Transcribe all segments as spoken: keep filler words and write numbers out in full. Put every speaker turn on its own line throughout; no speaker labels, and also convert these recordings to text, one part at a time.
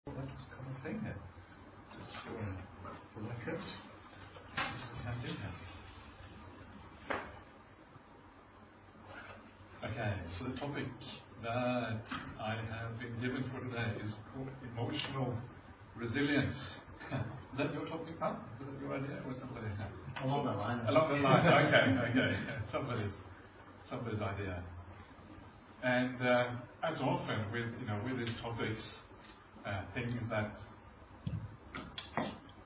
Well, that's a common thing here. Just for, for reference, just to hand in here. Okay, so the topic that I have been given for today is called emotional resilience. Is that your topic, Pat? Is that your idea, or somebody else?
Along that line.
Along the line. Okay, okay. Yeah, somebody's somebody's idea. And uh, as often with you know with these topics. Uh, things that uh,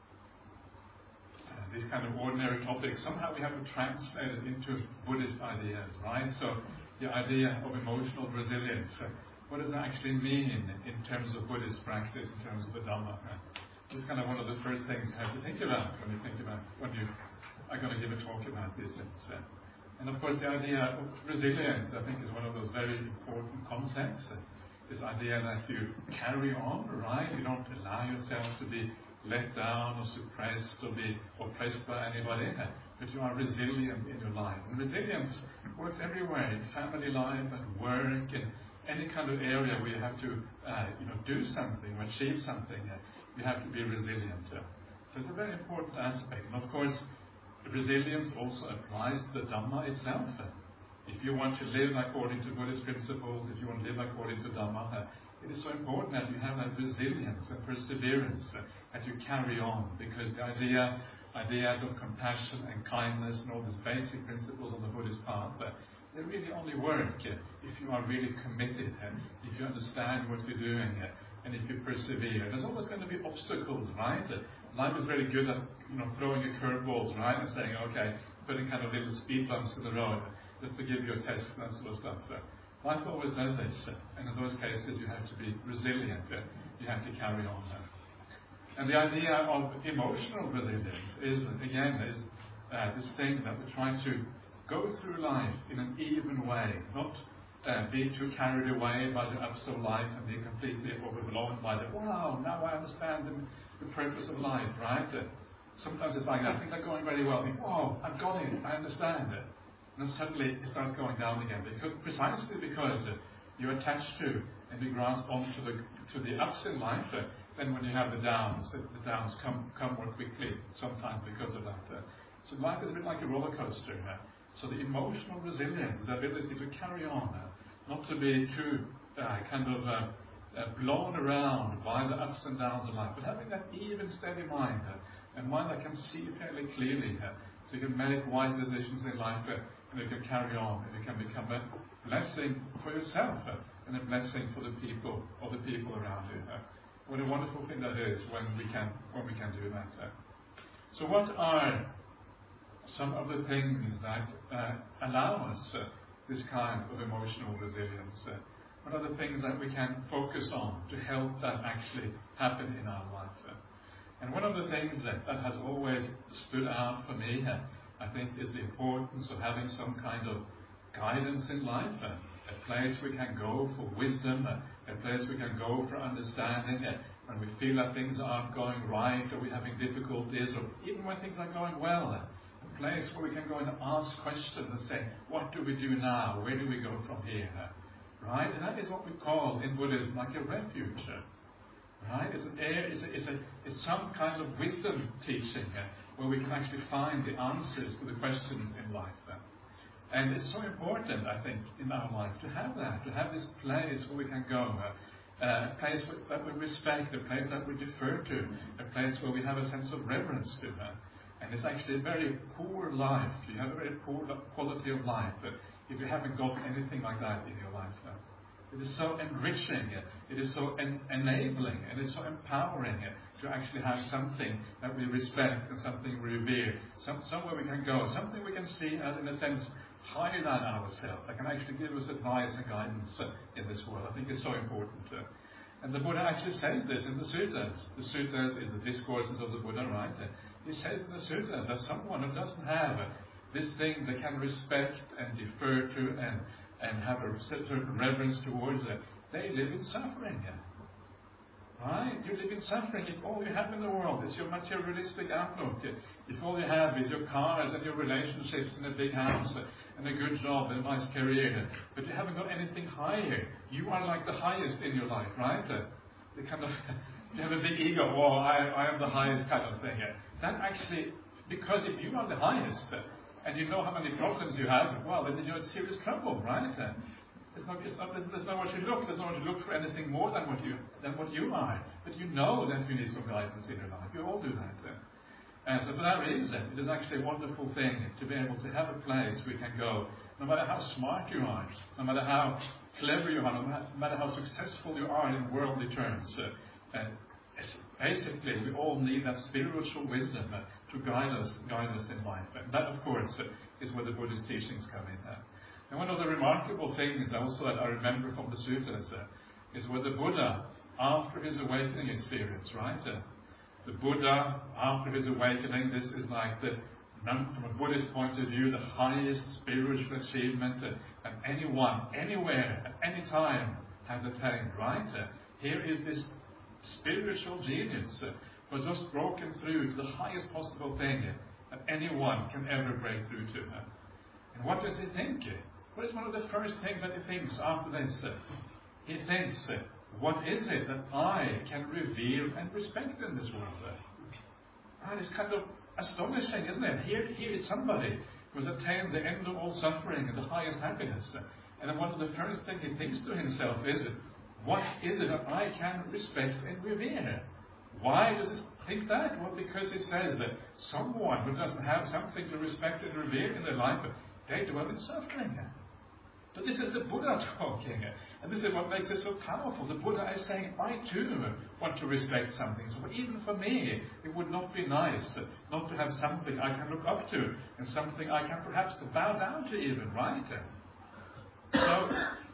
these kind of ordinary topics, somehow we have to translate it into Buddhist ideas, right? So the idea of emotional resilience, uh, what does that actually mean in terms of Buddhist practice, in terms of the Dhamma? Uh, this is kind of one of the first things you have to think about when you think about when you are going to give a talk about this. Uh, and of course the idea of resilience, I think, is one of those very important concepts. Uh, This idea that you carry on, right? You don't allow yourself to be let down or suppressed or be oppressed by anybody, but you are resilient in your life. And resilience works everywhere, in family life, at work, in any kind of area where you have to, uh, you know, do something or achieve something. Uh, you have to be resilient. Uh. So it's a very important aspect. And of course, resilience also applies to the Dhamma itself. Uh. If you want to live according to Buddhist principles, if you want to live according to Dhamma, uh, it is so important that you have that resilience and perseverance, uh, that you carry on, because the idea, ideas of compassion and kindness and all these basic principles of the Buddhist path, uh, they really only work uh, if you are really committed, uh, if you understand what you're doing, uh, and if you persevere. There's always going to be obstacles, right? Uh, life is very good at you know throwing you curveballs, right, and saying, okay, putting kind of little speed bumps in the road, just to give you a test and that sort of stuff. Uh, life always does this, uh, and in those cases you have to be resilient, uh, you have to carry on. Uh. And the idea of emotional resilience is, again, is uh, this thing that we're trying to go through life in an even way, not uh, be too carried away by the ups of life and be completely overblown by the, wow, now I understand the, the purpose of life, right? Uh, sometimes it's like that, things are going very well, think, wow, I've got it, I understand it. And then suddenly it starts going down again, because, precisely because uh, you're attached to and you grasp onto the to the ups in life. Uh, then when you have the downs, uh, the downs come come more quickly sometimes because of that. Uh, so life is a bit like a roller coaster. Uh, so the emotional resilience, the ability to carry on, uh, not to be too uh, kind of uh, uh, blown around by the ups and downs of life, but having that even, steady mind, uh, and one that can see fairly clearly, uh, so you can make wise decisions in life. Uh, And you can carry on, and you can become a blessing for yourself uh, and a blessing for the people or the people around you. Uh, what a wonderful thing that is when we can when we can do that. Uh. So, what are some of the things that uh, allow us uh, this kind of emotional resilience? Uh, what are the things that we can focus on to help that actually happen in our lives? Uh. And one of the things that, that has always stood out for me, Uh, I think, is the importance of having some kind of guidance in life, uh, a place we can go for wisdom, uh, a place we can go for understanding, uh, when we feel that things aren't going right, or we're having difficulties, or even when things are going well, uh, a place where we can go and ask questions and say, what do we do now? Where do we go from here? Uh, right? And that is what we call in Buddhism like a refuge. Uh, right? It's an air, it's, a, it's, a, it's some kind of wisdom teaching, uh, where we can actually find the answers to the questions in life. Uh. And it's so important, I think, in our life to have that, to have this place where we can go, uh, uh, a place that we respect, a place that we defer to, a place where we have a sense of reverence to. Uh. And it's actually a very poor life. You have a very poor quality of life uh, if you haven't got anything like that in your life. Uh. It is so enriching, uh, it is so en- enabling, and it's so empowering uh, to actually have something that we respect and something we revere, some, somewhere we can go, something we can see as, in a sense, higher than ourselves, that can actually give us advice and guidance uh, in this world. I think it's so important. Uh. And the Buddha actually says this in the suttas. The suttas is the discourses of the Buddha, right? Uh, he says in the suttas that someone who doesn't have uh, this thing they can respect and defer to and and have a certain reverence towards it, they live in suffering. Right? You live in suffering if all you have in the world is your materialistic outlook. If all you have is your cars and your relationships and a big house and a good job and a nice career, but you haven't got anything higher. You are like the highest in your life, right? The kind of you have a big ego, oh, I, I am the highest kind of thing. That actually, because if you are the highest, and you know how many problems you have, well, then you're in serious trouble, right? There's, no, it's not, there's, there's nowhere to look. There's nowhere to look for anything more than what you than what you are. But you know that you need some guidance in your life. You all do that. And so for that reason, it is actually a wonderful thing to be able to have a place we can go, no matter how smart you are, no matter how clever you are, no matter how successful you are in worldly terms. Uh, uh, basically, we all need that spiritual wisdom uh, to guide us, guide us in life. And that, of course, uh, is where the Buddhist teachings come in. Uh. And one of the remarkable things also that I remember from the sutras uh, is where the Buddha, after his awakening experience, right? Uh, the Buddha, after his awakening, this is like the, from a Buddhist point of view, the highest spiritual achievement uh, that anyone, anywhere, at any time has attained, right? Uh, here is this spiritual genius uh, who has just broken through to the highest possible thing uh, that anyone can ever break through to. Uh. And what does he think? What is one of the first things that he thinks after this? He thinks, what is it that I can revere and respect in this world? And it's kind of astonishing, isn't it? Here, here is somebody who has attained the end of all suffering and the highest happiness. And then one of the first things he thinks to himself is, what is it that I can respect and revere? Why does he think that? Well, because he says that someone who doesn't have something to respect and revere in their life, they dwell in suffering. So this is the Buddha talking, and this is what makes it so powerful. The Buddha is saying, I too want to respect something. So even for me, it would not be nice not to have something I can look up to, and something I can perhaps bow down to even, right? So,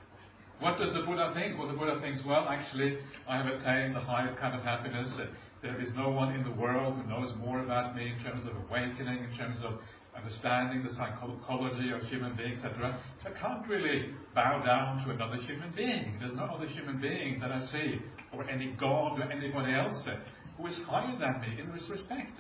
what does the Buddha think? Well, the Buddha thinks, well, actually, I have attained the highest kind of happiness. There is no one in the world who knows more about me in terms of awakening, in terms of understanding the psychology of human beings, et cetera. So I can't really bow down to another human being. There's no other human being that I see, or any God or anybody else, who is higher than me in this respect.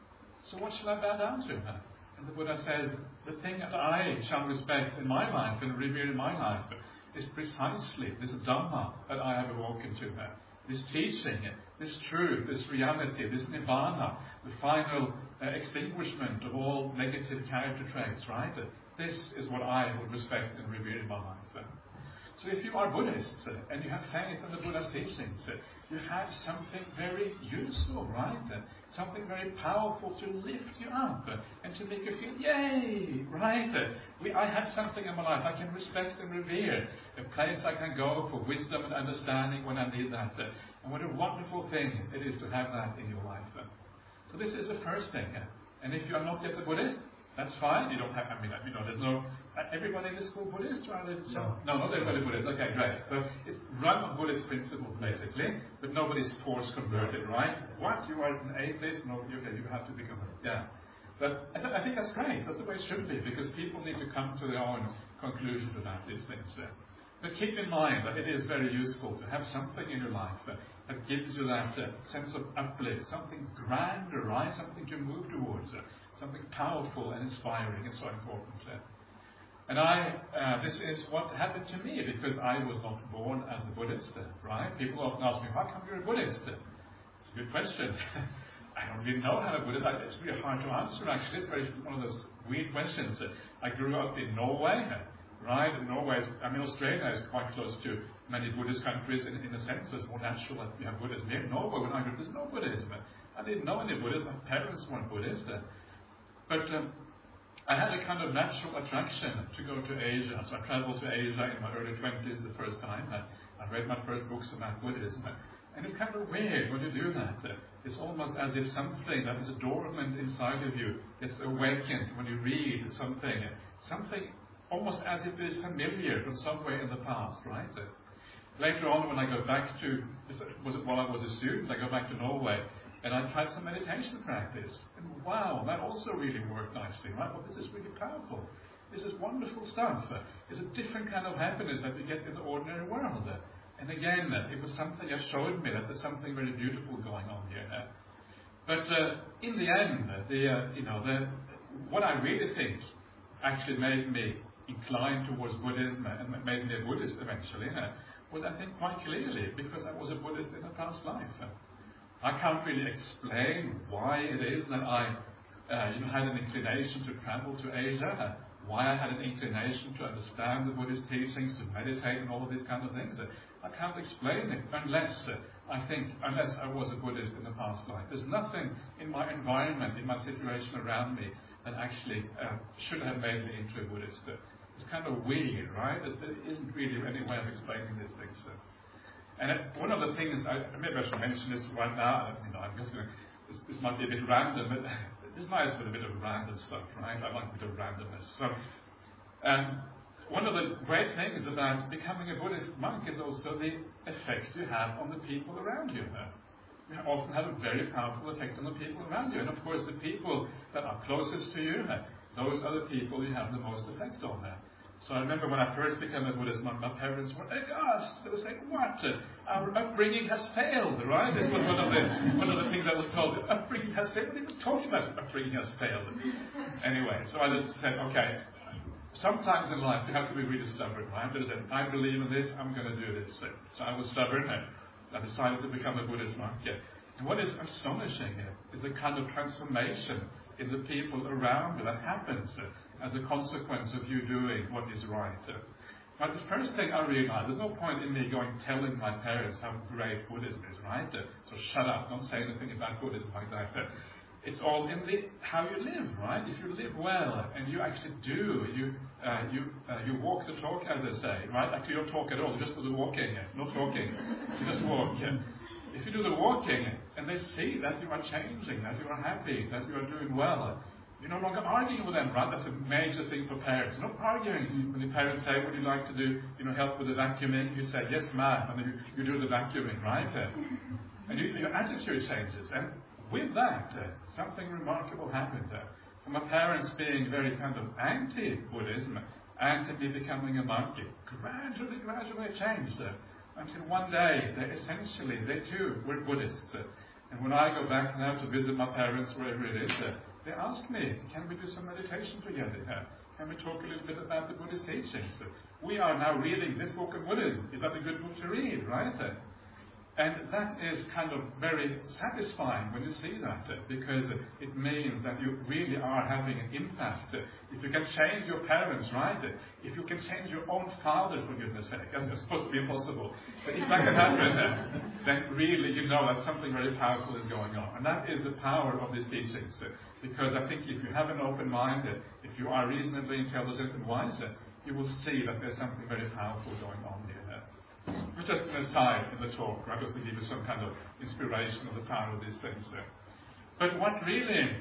So what shall I bow down to? And the Buddha says, the thing that I shall respect in my life and revere in my life is precisely this Dhamma that I have awoken to. This teaching, this truth, this reality, this Nibbana, the final uh, extinguishment of all negative character traits, right? This is what I would respect and revere in my life. So if you are Buddhist uh, and you have faith in the Buddha's teachings, uh, you have something very useful, right? Uh, something very powerful to lift you up uh, and to make you feel, yay, right? Uh, we, I have something in my life I can respect and revere, a place I can go for wisdom and understanding when I need that. Uh, and what a wonderful thing it is to have that in your life. Uh, so this is the first thing. Uh, and if you are not yet a Buddhist, that's fine. You don't have, I mean, you know, there's no, uh, everybody in this school Buddhist, or are they, no. no, not everybody Buddhist. Okay, great. So it's run on Buddhist principles, basically, but nobody's force converted, right? What? You are an atheist? No, okay, you have to become a, yeah. That's, I, th- I think that's great. That's the way it should be, because people need to come to their own conclusions about these things. Uh. But keep in mind that it is very useful to have something in your life uh, that gives you that uh, sense of uplift, something grander, right? Something to move towards. Uh, Something powerful and inspiring is so important. Uh, and I, uh, this is what happened to me because I was not born as a Buddhist, uh, right? People often ask me, how come you're a Buddhist? Uh, it's a good question. I don't really know how a Buddhist. I, it's really hard to answer, actually. It's very one of those weird questions. Uh, I grew up in Norway, uh, right? And Norway is, I mean, Australia is quite close to many Buddhist countries. In, in a sense, it's more natural that we have Buddhism here. In Norway, when I grew up, there's no Buddhism. I didn't know any Buddhism. My parents weren't Buddhist. Uh, But um, I had a kind of natural attraction to go to Asia. So I traveled to Asia in my early twenties the first time. I, I read my first books about Buddhism. And it's kind of weird when you do that. It's almost as if something that is dormant inside of you gets awakened when you read something. Something almost as if it is familiar from somewhere in the past, right? Later on, when I go back to, was it while I was a student, I go back to Norway. And I tried some meditation practice. And wow, that also really worked nicely, right? Well, this is really powerful. This is wonderful stuff. It's a different kind of happiness that we get in the ordinary world. And again, it was something that showed me that there's something very beautiful going on here. But uh, in the end, the uh, you know, the, what I really think actually made me incline towards Buddhism and made me a Buddhist eventually uh, was, I think, quite clearly because I was a Buddhist in a past life. I can't really explain why it is that I uh, you know, had an inclination to travel to Asia, why I had an inclination to understand the Buddhist teachings, to meditate and all of these kind of things. I can't explain it unless, uh, I think, unless I was a Buddhist in the past life. There's nothing in my environment, in my situation around me, that actually uh, should have made me into a Buddhist. Uh, it's kind of weird, right? There's, there isn't really any way of explaining these things. Uh. And uh, one of the things, I, maybe I should mention this right now, you know, I'm just going to, this, this might be a bit random, but it's nice with a bit of random stuff, right? I like a bit of randomness. So, um, one of the great things about becoming a Buddhist monk is also the effect you have on the people around you. Uh, you often have a very powerful effect on the people around you. And of course, the people that are closest to you, uh, those are the people you have the most effect on. Uh. So I remember when I first became a Buddhist monk, my parents were aghast. They were saying, what? Uh, our upbringing has failed, right? This was one of the one of the things I was told. Upbringing has failed. What are you talking about? Upbringing has failed. Anyway, so I just said, okay, sometimes in life you have to be really stubborn, right? I said, I believe in this, I'm going to do this. So, so I was stubborn and I decided to become a Buddhist monk. Yeah. And what is astonishing here is the kind of transformation in the people around you that happens uh, as a consequence of you doing what is right. Uh, but the first thing I realized, there's no point in me going telling my parents how great Buddhism is, right? Uh, so shut up, don't say anything about Buddhism like that. Uh, It's all in the how you live, right? If you live well and you actually do, you uh, you uh, you walk the talk, as they say, right? Actually, you don't talk at all; you just do the walking, not talking. You just walk. If you do the walking and they see that you are changing, that you are happy, that you are doing well, you're no longer arguing with them, right? That's a major thing for parents. You're not arguing when the parents say, "Would you like to do, you know, help with the vacuuming?" You say, "Yes, ma'am," and then you, you do the vacuuming, right? And you, your attitude changes and with that, uh, something remarkable happened there. Uh, my parents being very kind of anti-Buddhism, anti me becoming a monk, it gradually, gradually changed. Uh, until one day, they essentially, they too were Buddhists. Uh, and when I go back now to visit my parents, wherever it is, uh, they ask me, can we do some meditation together? Uh, can we talk a little bit about the Buddhist teachings? Uh, we are now reading this book of Buddhism. Is that a good book to read, right? Uh, And that is kind of very satisfying when you see that, uh, because it means that you really are having an impact. Uh, if you can change your parents, right? Uh, if you can change your own father, for goodness sake, that's supposed to be impossible. But if that can happen, uh, then really you know that something very powerful is going on. And that is the power of these teachings. Uh, because I think if you have an open mind, uh, if you are reasonably intelligent and wise, uh, you will see that there's something very powerful going on here. It was just an aside in the talk, right, just to give you some kind of inspiration of the power of these things there. But what really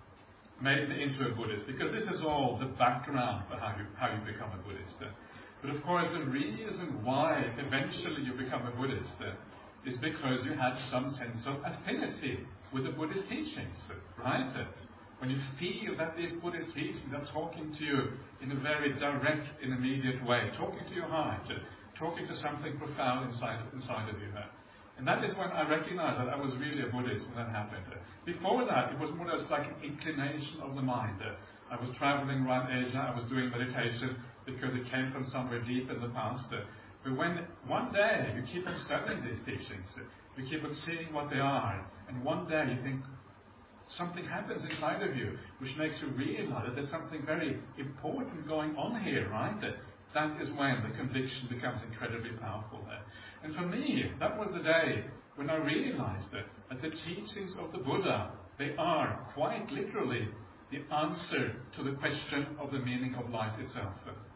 made me into a Buddhist, because this is all the background for how you, how you become a Buddhist. Uh, but of course the reason why eventually you become a Buddhist uh, is because you have some sense of affinity with the Buddhist teachings, uh, right? Uh, when you feel that these Buddhist teachings are talking to you in a very direct and immediate way, talking to your heart, uh, talking to something profound inside, inside of you. And that is when I recognized that I was really a Buddhist when that happened. Before that, it was more or less like an inclination of the mind. I was traveling around Asia, I was doing meditation because it came from somewhere deep in the past. But when one day you keep on studying these teachings, you keep on seeing what they are, and one day you think something happens inside of you which makes you realize that there's something very important going on here, right? That is when the conviction becomes incredibly powerful. And for me, that was the day when I realized that, that the teachings of the Buddha, they are quite literally the answer to the question of the meaning of life itself.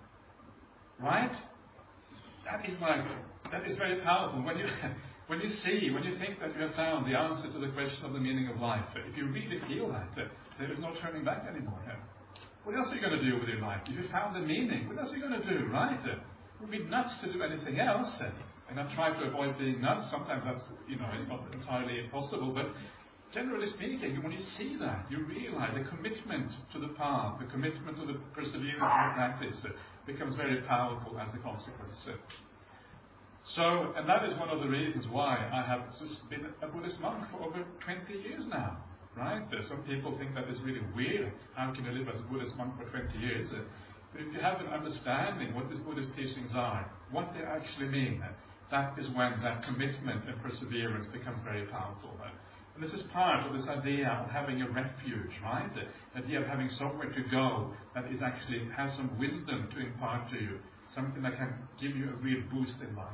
Right? That is like, that is very powerful. When you, when you see, when you think that you have found the answer to the question of the meaning of life, if you really feel that, there is no turning back anymore. What else are you going to do with your life? If you found the meaning, what else are you going to do, right? It would be nuts to do anything else. And I try to avoid being nuts. Sometimes that's, you know, it's not entirely impossible. But generally speaking, when you see that, you realize the commitment to the path, the commitment to the perseverance in the practice becomes very powerful as a consequence. So, and that is one of the reasons why I have been a Buddhist monk for over twenty years now. Right? Some people think that is really weird. How can you live as a Buddhist monk for twenty years? But if you have an understanding what these Buddhist teachings are, what they actually mean, that is when that commitment and perseverance becomes very powerful. And this is part of this idea of having a refuge, right? The idea of having somewhere to go that is actually has some wisdom to impart to you, something that can give you a real boost in life.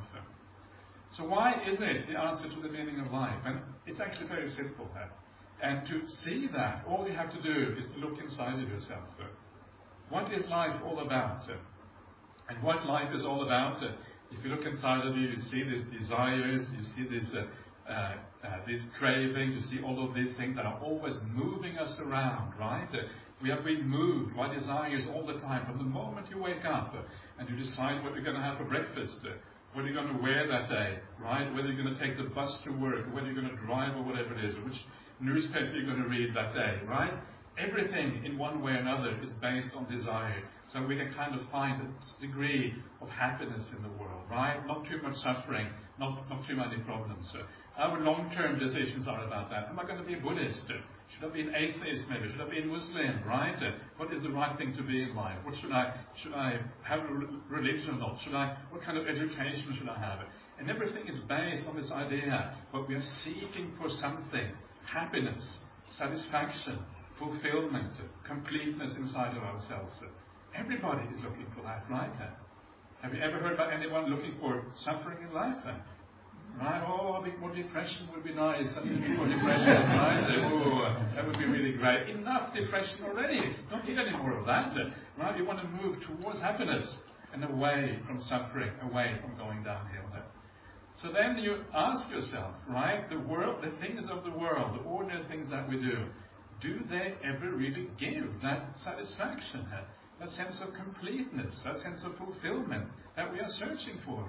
So why is it the answer to the meaning of life? And it's actually very simple. And to see that, all you have to do is to look inside of yourself. What is life all about? And what life is all about, if you look inside of you, you see these desires, you see this, uh, uh, uh, this craving, you see all of these things that are always moving us around, right? Uh, we have been moved by desires all the time. From the moment you wake up uh, and you decide what you're going to have for breakfast, uh, what you're going to wear that day, right? Whether you're going to take the bus to work, or whether you're going to drive or whatever it is, or which newspaper you're going to read that day, right? Everything in one way or another is based on desire. So we can kind of find a degree of happiness in the world, right? Not too much suffering, not, not too many problems. Uh, our long-term decisions are about that. Am I going to be a Buddhist? Should I be an atheist maybe? Should I be a Muslim, right? Uh, what is the right thing to be in life? What should I, should I have a re- religion or not? Should I, what kind of education should I have? And everything is based on this idea, but we are seeking for something, happiness, satisfaction, fulfillment, completeness inside of ourselves. Everybody is looking for that, right? Have you ever heard about anyone looking for suffering in life? Right? Oh, a bit more depression would be nice. A bit more depression, right? Oh, that would be really great. Enough depression already. Don't need any more of that. Right? You want to move towards happiness and away from suffering, away from going downhill. So then you ask yourself, right? The world, the things of the world, the ordinary things that we do, do they ever really give that satisfaction? That sense of completeness, that sense of fulfillment that we are searching for.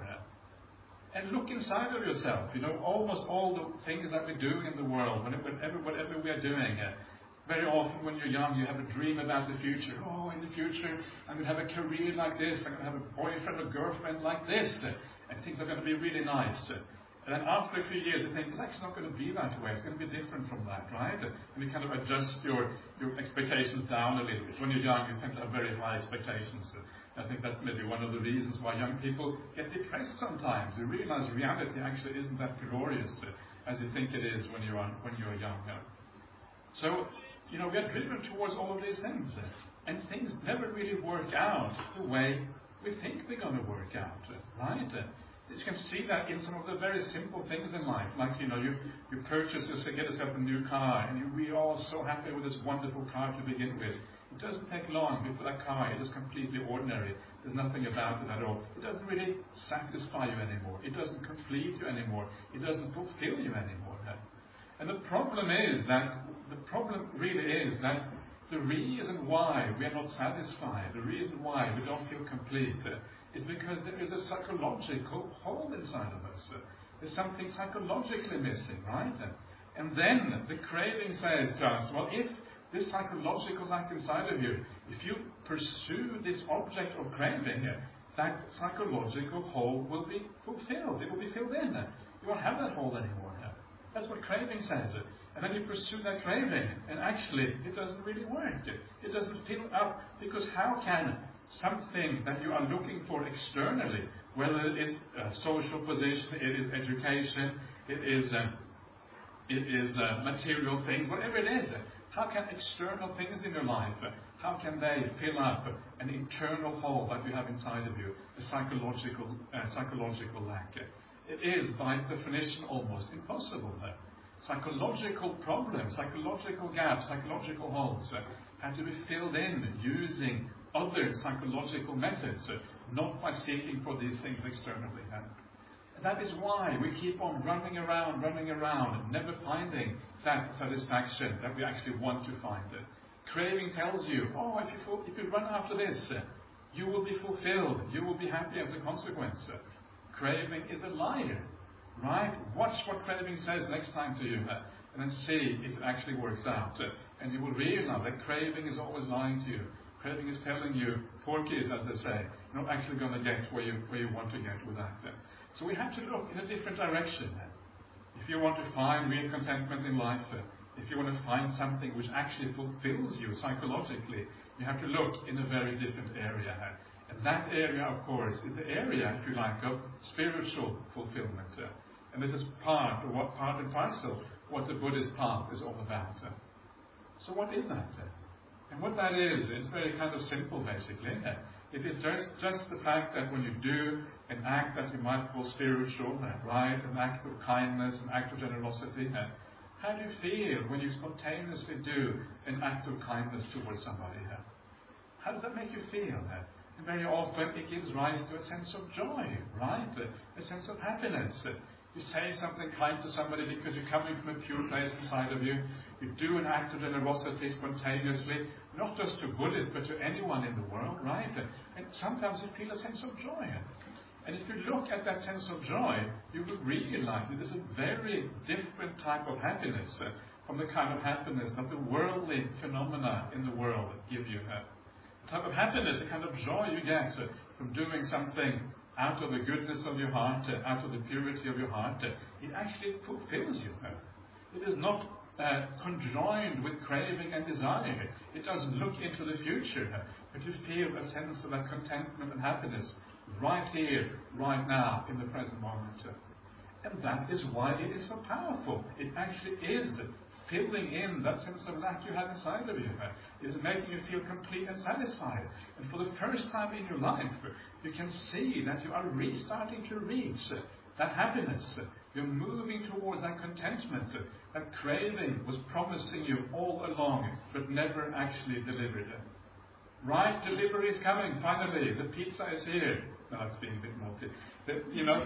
And look inside of yourself. You know, almost all the things that we're doing in the world, whatever, whatever we are doing, uh, very often when you're young, you have a dream about the future. Oh, in the future, I'm going to have a career like this. I'm going to have a boyfriend or girlfriend like this. Uh, and things are going to be really nice. Uh, and then after a few years, you think, it's actually not going to be that way. It's going to be different from that, right? And you kind of adjust your, your expectations down a little bit. When you're young, you tend to have very high expectations. I think that's maybe one of the reasons why young people get depressed sometimes. You realize reality actually isn't that glorious as you think it is when you're, when you're younger. So, you know, we are driven towards all of these things. And things never really work out the way we think they're going to work out, right? You can see that in some of the very simple things in life, like, you know, you, you purchase, you get yourself a new car, and you, we are all so happy with this wonderful car to begin with. It doesn't take long before that car is completely ordinary. There's nothing about it at all. It doesn't really satisfy you anymore. It doesn't complete you anymore. It doesn't fulfill you anymore. And the problem is that, the problem really is that the reason why we are not satisfied, the reason why we don't feel complete, is because there is a psychological hole inside of us. There's something psychologically missing, right? And then the craving says to us, well, if this psychological lack inside of you, if you pursue this object of craving, that psychological hole will be fulfilled. It will be filled in. You won't have that hole anymore. That's what craving says. And then you pursue that craving, and actually it doesn't really work. It doesn't fill up, because how can something that you are looking for externally, whether it is uh, social position, it is education, it is uh, it is uh, material things, whatever it is, how can external things in your life, how can they fill up an internal hole that you have inside of you, a psychological uh, psychological lack? It is, by definition, almost impossible. Psychological problems, psychological gaps, psychological holes uh, have to be filled in using other psychological methods, uh, not by seeking for these things externally. Uh. And that is why we keep on running around, running around, and never finding that satisfaction that we actually want to find. Uh. Craving tells you, oh, if you, if you run after this, uh, you will be fulfilled, you will be happy as a consequence. Uh. Craving is a liar. Right? Watch what craving says next time to you, uh, and then see if it actually works out. Uh, and you will realize that craving is always lying to you. Craving is telling you, porkies, as they say, you're not actually going to get where you, where you want to get with that. Uh. So we have to look in a different direction. Uh. If you want to find real contentment in life, uh, if you want to find something which actually fulfills you psychologically, you have to look in a very different area. Uh. And that area, of course, is the area, if you like, of spiritual fulfillment. Uh. And this is part, or what part and parcel what the Buddhist path is all about. Uh, so what is that? Uh? And what that is, it's very kind of simple basically. Uh, it is just, just the fact that when you do an act that you might call spiritual, uh, right, an act of kindness, an act of generosity, uh, how do you feel when you spontaneously do an act of kindness towards somebody? Uh? How does that make you feel? Uh? And very often it gives rise to a sense of joy, right? Uh, a sense of happiness. Uh, You say something kind to somebody because you're coming from a pure place inside of you. You do an act of generosity spontaneously, not just to Buddhists, but to anyone in the world, right? And sometimes you feel a sense of joy. And if you look at that sense of joy, you will realize it is a very different type of happiness uh, from the kind of happiness that the worldly phenomena in the world give you. Uh, the type of happiness, the kind of joy you get uh, from doing something out of the goodness of your heart, uh, out of the purity of your heart, uh, it actually fulfills you. Uh, it is not uh, conjoined with craving and desire. It doesn't look into the future, uh, but you feel a sense of that contentment and happiness right here, right now, in the present moment. Uh, and that is why it is so powerful. It actually is filling in that sense of lack you have inside of you. Uh, it is making you feel complete and satisfied. And for the first time in your life, you can see that you are re- starting to reach uh, that happiness. Uh, you're moving towards that contentment. Uh, that craving was promising you all along, but never actually delivered. Uh, right, delivery is coming, finally. The pizza is here. No, it's being a bit naughty. The, you know,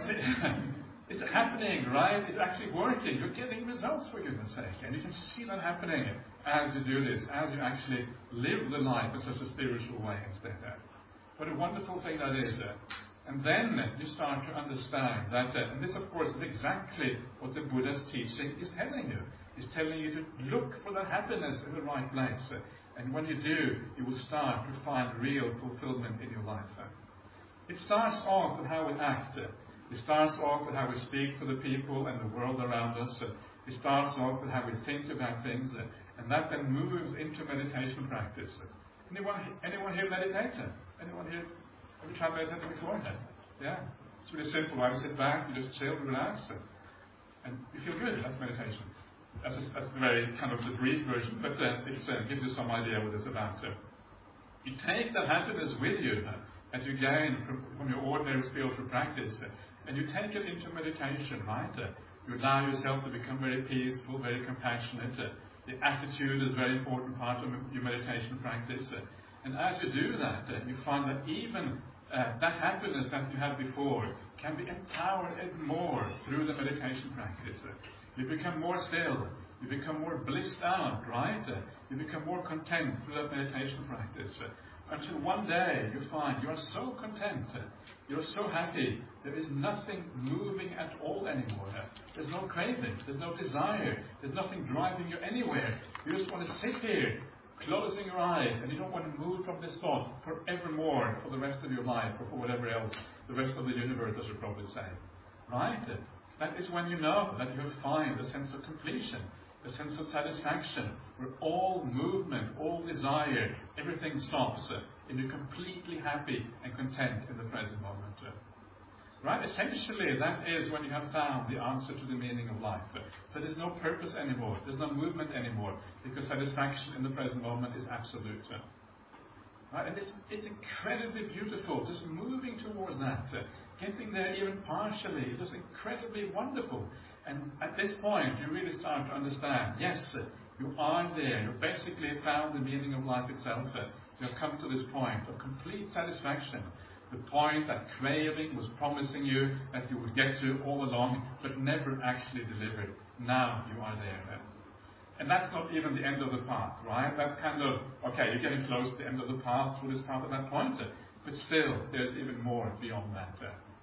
it's happening, right? It's actually working. You're getting results, for goodness sake. And you can see that happening as you do this, as you actually live the life in such a spiritual way instead. Uh, What a wonderful thing that is. Uh, and then you start to understand that, uh, and this of course is exactly what the Buddha's teaching is telling you. It's telling you to look for the happiness in the right place. Uh, and when you do, you will start to find real fulfillment in your life. Uh, it starts off with how we act. Uh, it starts off with how we speak to the people and the world around us. Uh, it starts off with how we think about things. Uh, and that then moves into meditation practice. Uh, anyone, anyone here meditate? Uh, Anyone here? Have you tried meditating before? Yeah. It's really simple. Right? You sit back, you just chill, relax, and, and you feel good. That's meditation. That's, a, that's very kind of the brief version, but uh, it uh, gives you some idea what it's about. Uh, you take that happiness with you uh, that you gain from, from your ordinary spiritual practice, uh, and you take it into meditation, right? Uh, you allow yourself to become very peaceful, very compassionate. Uh, the attitude is a very important part of your meditation practice. Uh, And as you do that, uh, you find that even uh, that happiness that you had before can be empowered even more through the meditation practice. Uh, you become more still. You become more blissed out, right? Uh, you become more content through that meditation practice. Uh, until one day you find you are so content. Uh, you're so happy. There is nothing moving at all anymore. Uh, there's no craving. There's no desire. There's nothing driving you anywhere. You just want to sit here, closing your eyes, and you don't want to move from this spot forevermore for the rest of your life or for whatever else, the rest of the universe, as you probably say. Right? That is when you know that you find a sense of completion, a sense of satisfaction, where all movement, all desire, everything stops, and you're completely happy and content in the present moment. Right? Essentially, that is when you have found the answer to the meaning of life. There is no purpose anymore. There's no movement anymore, because satisfaction in the present moment is absolute. Right? And it's, it's incredibly beautiful, just moving towards that. Getting there even partially is just incredibly wonderful. And at this point, you really start to understand, yes, you are there. You basically found the meaning of life itself. You have come to this point of complete satisfaction. The point that craving was promising you that you would get to all along, but never actually delivered. Now you are there. And that's not even the end of the path, right? That's kind of, okay, you're getting close to the end of the path through this path at that point, but still, there's even more beyond that.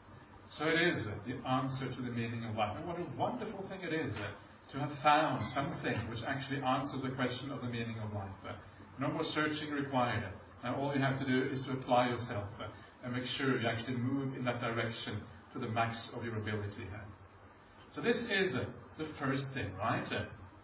So it is the answer to the meaning of life. And what a wonderful thing it is to have found something which actually answers the question of the meaning of life. No more searching required. Now all you have to do is to apply yourself and make sure you actually move in that direction to the max of your ability. So this is uh, the first thing, right? Uh,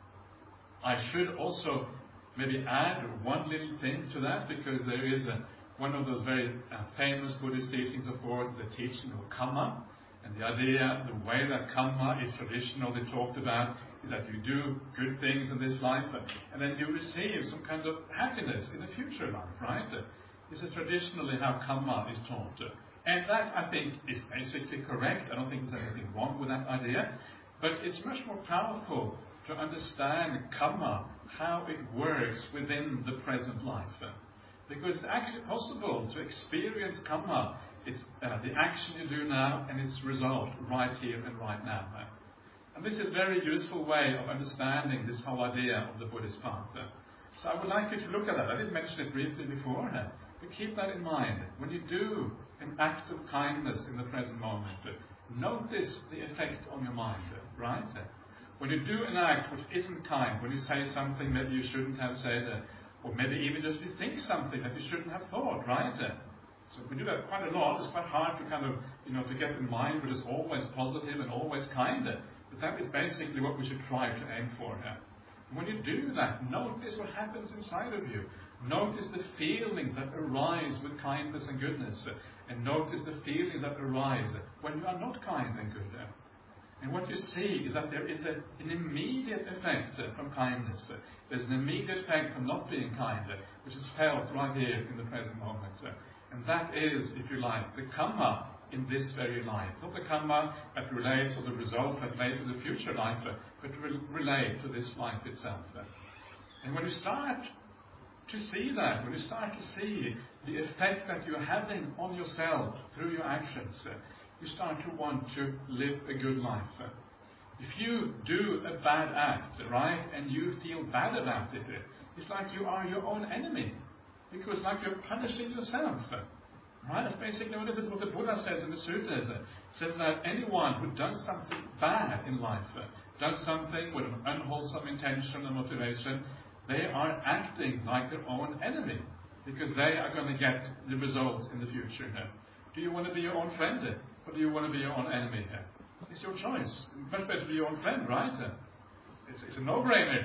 I should also maybe add one little thing to that, because there is uh, one of those very uh, famous Buddhist teachings, of course, the teaching of karma. And the idea, the way that karma is traditionally talked about, is that you do good things in this life, and then you receive some kind of happiness in the future life, right? This is traditionally how karma is taught. And that, I think, is basically correct. I don't think there's anything wrong with that idea. But it's much more powerful to understand karma, how it works within the present life. Because it's actually possible to experience karma. It's uh, the action you do now and its result right here and right now. And this is a very useful way of understanding this whole idea of the Buddhist path. So I would like you to look at that. I did mention it briefly before, but keep that in mind. When you do an act of kindness in the present moment, notice the effect on your mind, right? When you do an act which isn't kind, when you say something that you shouldn't have said, or maybe even just you think something that you shouldn't have thought, right? So we do that quite a lot. It's quite hard to kind of, you know, to get in mind which is always positive and always kind. But that is basically what we should try to aim for here. And when you do that, notice what happens inside of you. Notice the feelings that arise with kindness and goodness. And notice the feelings that arise when you are not kind and good. And what you see is that there is a, an immediate effect from kindness. There's an immediate effect from not being kind, which is felt right here in the present moment. And that is, if you like, the karma in this very life. Not the karma that relates or the result that relates to the future life, but re- relate to this life itself. And when you start to see that, when you start to see the effect that you're having on yourself through your actions, you start to want to live a good life. If you do a bad act, right, and you feel bad about it, it's like you are your own enemy. Because it's like you're punishing yourself. Right? That's basically what it is, what the Buddha says in the sutras. It says that anyone who does something bad in life, does something with an unwholesome intention and motivation, they are acting like their own enemy. Because they are going to get the results in the future. Do you want to be your own friend? Or do you want to be your own enemy here? It's your choice. Much better to be your own friend, right? It's, it's a no-brainer.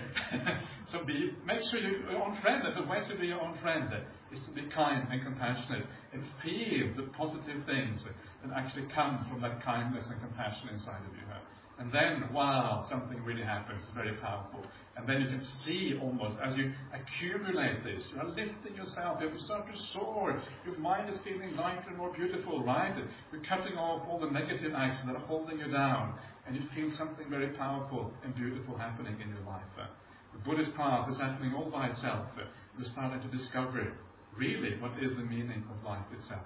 So be, make sure you're your own friend. And the way to be your own friend is to be kind and compassionate and feel the positive things that actually come from that kindness and compassion inside of you. And then, wow, something really happens. It's very powerful. And then you can see almost, as you accumulate this, you are lifting yourself, you start to soar, your mind is feeling lighter and more beautiful, right? You're cutting off all the negative acts that are holding you down, and you feel something very powerful and beautiful happening in your life. The Buddhist path is happening all by itself. You're starting to discover, really, what is the meaning of life itself.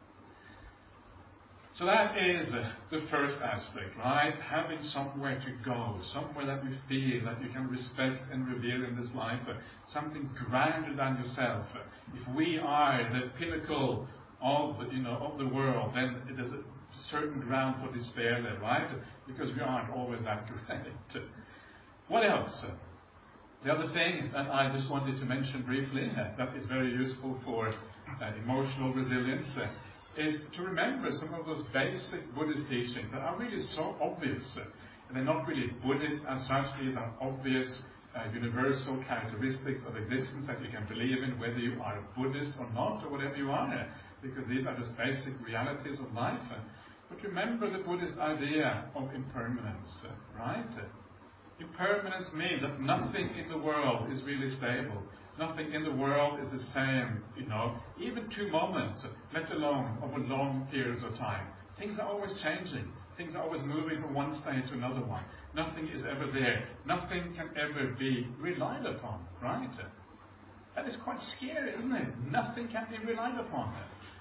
So that is the first aspect, right? Having somewhere to go, somewhere that we feel that you can respect and revere in this life, something grander than yourself. If we are the pinnacle of, you know, of the world, then there's a certain ground for despair there, right? Because we aren't always that great. What else? The other thing that I just wanted to mention briefly, that is very useful for uh, emotional resilience, uh, is to remember some of those basic Buddhist teachings that are really so obvious. And they're not really Buddhist as such. These are obvious, uh, universal characteristics of existence that you can believe in, whether you are a Buddhist or not, or whatever you are, because these are just basic realities of life. But remember the Buddhist idea of impermanence, right? Impermanence means that nothing in the world is really stable. Nothing in the world is the same, you know, even two moments, let alone over long periods of time. Things are always changing. Things are always moving from one state to another one. Nothing is ever there. Nothing can ever be relied upon, right? That is quite scary, isn't it? Nothing can be relied upon.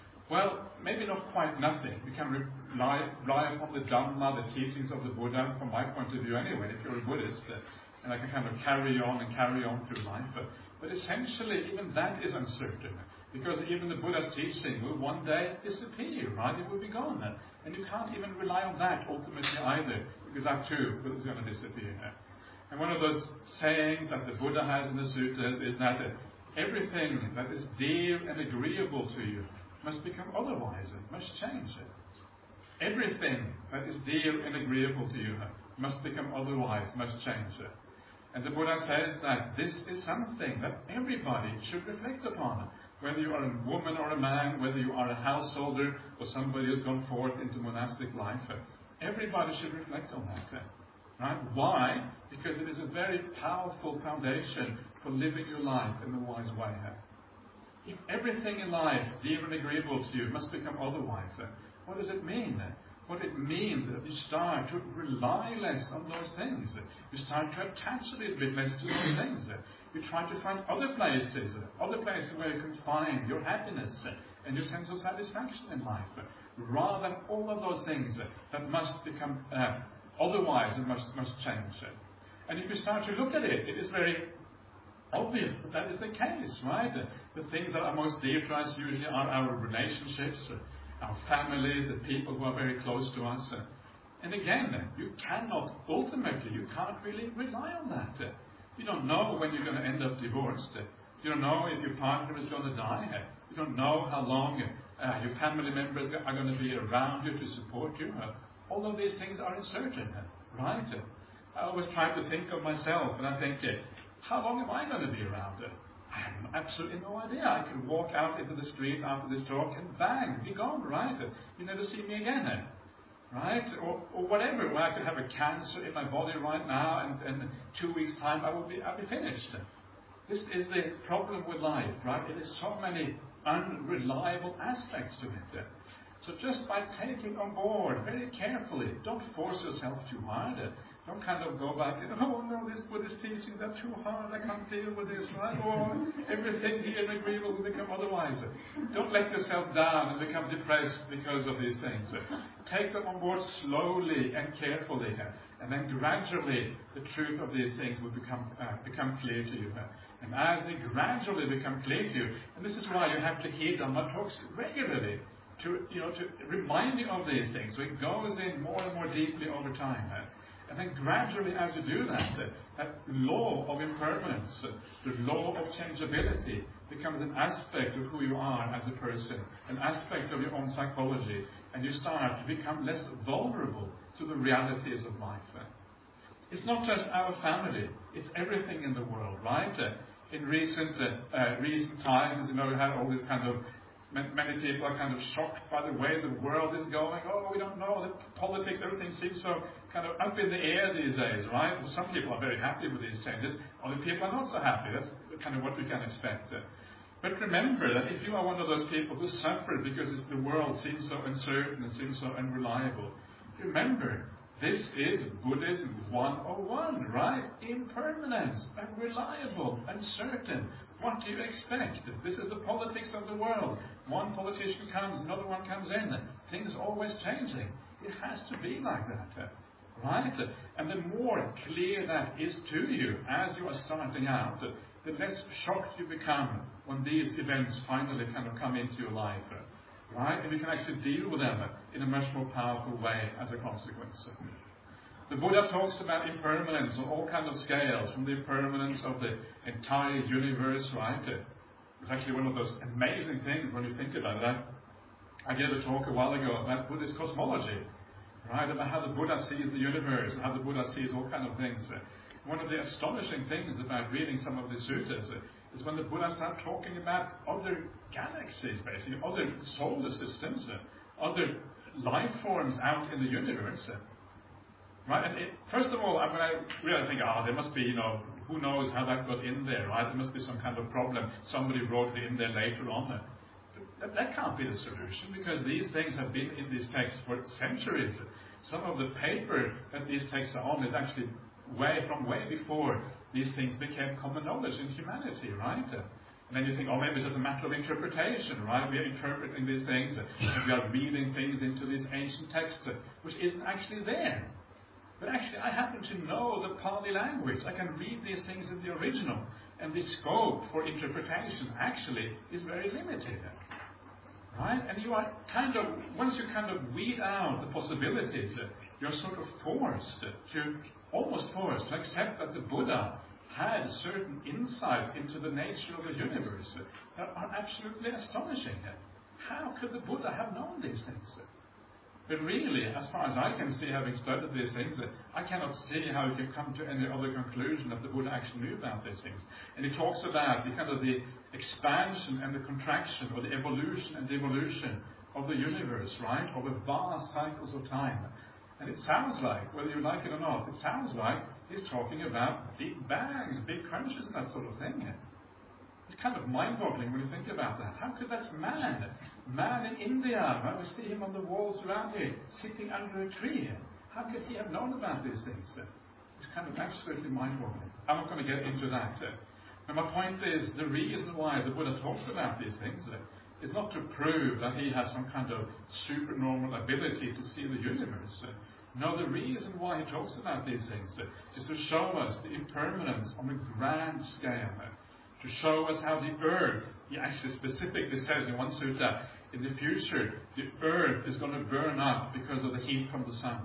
Well, maybe not quite nothing. You can rely, rely upon the Dhamma, the teachings of the Buddha, from my point of view anyway, if you're a Buddhist, and I can kind of carry on and carry on through life. But essentially, even that is uncertain, because even the Buddha's teaching will one day disappear, right? It will be gone. And you can't even rely on that ultimately either, because that too is going to disappear. And one of those sayings that the Buddha has in the sutras is that everything that is dear and agreeable to you must become otherwise, must change. Everything that is dear and agreeable to you must become otherwise, must change. And the Buddha says that this is something that everybody should reflect upon. Whether you are a woman or a man, whether you are a householder or somebody who's gone forth into monastic life, everybody should reflect on that. Right? Why? Because it is a very powerful foundation for living your life in the wise way. If everything in life, dear and agreeable to you, must become otherwise, what does it mean? What it means is that you start to rely less on those things. You start to attach a little bit less to those things. You try to find other places, other places where you can find your happiness and your sense of satisfaction in life, rather than all of those things that must become uh, otherwise and must, must change. And if you start to look at it, it is very obvious that that is the case, right? The things that are most dear to us usually are our relationships, our families, the people who are very close to us. And again, you cannot, ultimately, you can't really rely on that. You don't know when you're going to end up divorced. You don't know if your partner is going to die. You don't know how long uh, your family members are going to be around you to support you. All of these things are uncertain, right? I always try to think of myself, and I think, how long am I going to be around? I have absolutely no idea. I could walk out into the street after this talk and bang, be gone, right? You never see me again, right? Or, or whatever. Well, I could have a cancer in my body right now, and in two weeks' time I will be, I'll be finished. This is the problem with life, right? It is so many unreliable aspects to it. So just by taking on board very carefully, don't force yourself too hard. Don't kind of go back and, oh no, this Buddhist teaching, that's too hard, I can't deal with this, right? Or everything here and agreeable will become otherwise. Don't let yourself down and become depressed because of these things. Take them on board slowly and carefully, and then gradually the truth of these things will become uh, become clear to you. And as they gradually become clear to you, and this is why you have to hear Dhamma talks regularly, to you know to remind you of these things, so it goes in more and more deeply over time. And then gradually, as you do that, that law of impermanence, the law of changeability, becomes an aspect of who you are as a person, an aspect of your own psychology, and you start to become less vulnerable to the realities of life. It's not just our family, it's everything in the world, right? In recent uh, uh, recent times, you know, we had all this kind of Many people are kind of shocked by the way the world is going. Oh, we don't know, the politics, everything seems so kind of up in the air these days, right? Well, some people are very happy with these changes. Other people are not so happy. That's kind of what we can expect. But remember that if you are one of those people who suffer because the world seems so uncertain and seems so unreliable, remember, this is Buddhism one oh one, right? Impermanence, unreliable, uncertain. What do you expect? This is the politics of the world. One politician comes, another one comes in. Things are always changing. It has to be like that, right? And the more clear that is to you as you are starting out, the less shocked you become when these events finally kind of come into your life, right? And you can actually deal with them in a much more powerful way as a consequence. The Buddha talks about impermanence on all kinds of scales, from the impermanence of the entire universe, right? It's actually one of those amazing things when you think about it. I gave a talk a while ago about Buddhist cosmology, right? About how the Buddha sees the universe, and how the Buddha sees all kinds of things. One of the astonishing things about reading some of the suttas is when the Buddha starts talking about other galaxies, basically, other solar systems, other life forms out in the universe. Right? And it, first of all, I mean, I really think, ah, oh, there must be, you know, who knows how that got in there, right? There must be some kind of problem. Somebody wrote it in there later on. That, that can't be the solution, because these things have been in these texts for centuries. Some of the paper that these texts are on is actually way from way before these things became common knowledge in humanity, right? And then you think, oh, maybe it's just a matter of interpretation, right? We are interpreting these things, and we are reading things into these ancient texts, which isn't actually there. But actually, I happen to know the Pali language. I can read these things in the original. And the scope for interpretation actually is very limited. Right? And you are kind of, once you kind of weed out the possibilities, you're sort of forced to, almost forced to accept that the Buddha had certain insights into the nature of the universe that are absolutely astonishing. How could the Buddha have known these things? But really, as far as I can see, having studied these things, I cannot see how you can come to any other conclusion that the Buddha actually knew about these things. And he talks about the kind of the expansion and the contraction, or the evolution and devolution of the universe, right? Over vast cycles of time. And it sounds like, whether you like it or not, it sounds like he's talking about big bangs, big crunches and that sort of thing. It's kind of mind-boggling when you think about that. How could that's man? Man in India, when we see him on the walls around here, sitting under a tree. How could he have known about these things? It's kind of absolutely mind-boggling. I'm not going to get into that. And my point is, the reason why the Buddha talks about these things is not to prove that he has some kind of supernormal ability to see the universe. No, the reason why he talks about these things is to show us the impermanence on a grand scale, to show us how the earth, he actually specifically says in one sutta, in the future, the earth is going to burn up because of the heat from the sun.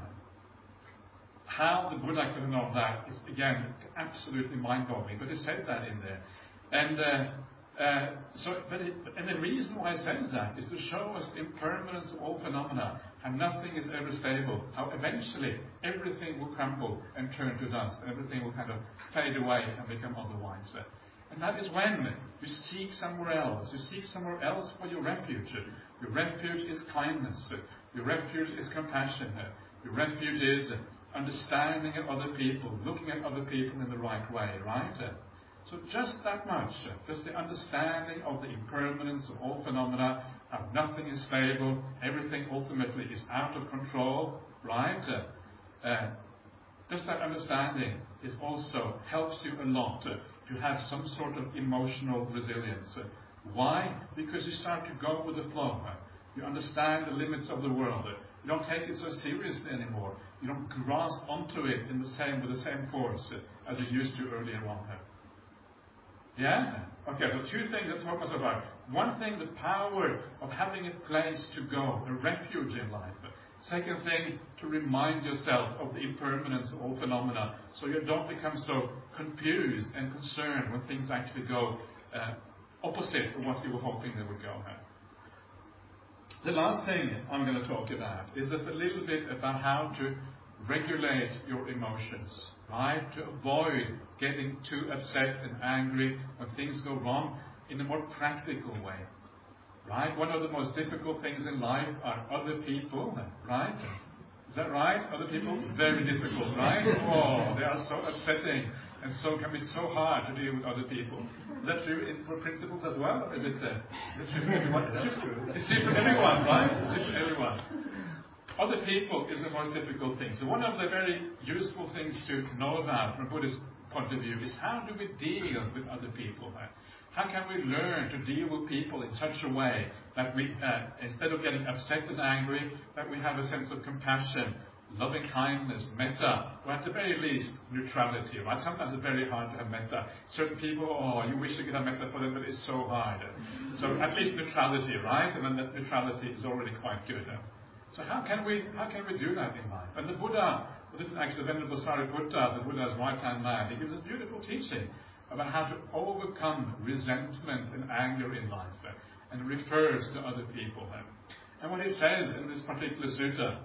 How the Buddha could have known that is, again, absolutely mind-boggling, but it says that in there. And uh, uh, so, but it, and the reason why it says that is to show us the impermanence of all phenomena, how nothing is ever stable, how eventually everything will crumble and turn to dust, and everything will kind of fade away and become otherwise. And that is when you seek somewhere else. You seek somewhere else for your refuge. Your refuge is kindness. Your refuge is compassion. Your refuge is understanding of other people, looking at other people in the right way, right? So just that much, just the understanding of the impermanence of all phenomena, how nothing is stable, everything ultimately is out of control, right? Uh, just that understanding is also helps you a lot to have some sort of emotional resilience. Why? Because you start to go with the flow. You understand the limits of the world. You don't take it so seriously anymore. You don't grasp onto it in the same with the same force as you used to earlier on. Yeah? Okay, so two things let's focus about. One thing, the power of having a place to go, a refuge in life. Second thing, to remind yourself of the impermanence of all phenomena, so you don't become so confused and concerned when things actually go uh, opposite of what you were hoping they would go. The last thing I'm going to talk about is just a little bit about how to regulate your emotions, right? To avoid getting too upset and angry when things go wrong in a more practical way. Right? One of the most difficult things in life are other people, right? Is that right? Other people? Very difficult, right? Oh, they are so upsetting and so can be so hard to deal with other people. Is that true in, for principles as well? Or is it, uh, is it true for everyone? It's true. It's true for everyone, right? It's true for everyone. Other people is the most difficult thing. So one of the very useful things to know about from a Buddhist point of view is how do we deal with other people? Right? How can we learn to deal with people in such a way that we, uh, instead of getting upset and angry, that we have a sense of compassion, loving kindness, metta, or at the very least, neutrality, right? Sometimes it's very hard to have metta. Certain people, oh, you wish you could have metta for them, but it's so hard. So at least neutrality, right? And then that neutrality is already quite good. So how can we, how can we do that in life? And the Buddha, well, this is actually the Venerable Sariputta, the Buddha's right-hand man, he gives us beautiful teaching about how to overcome resentment and anger in life, uh, and refers to other people. Uh. And what he says in this particular sutta,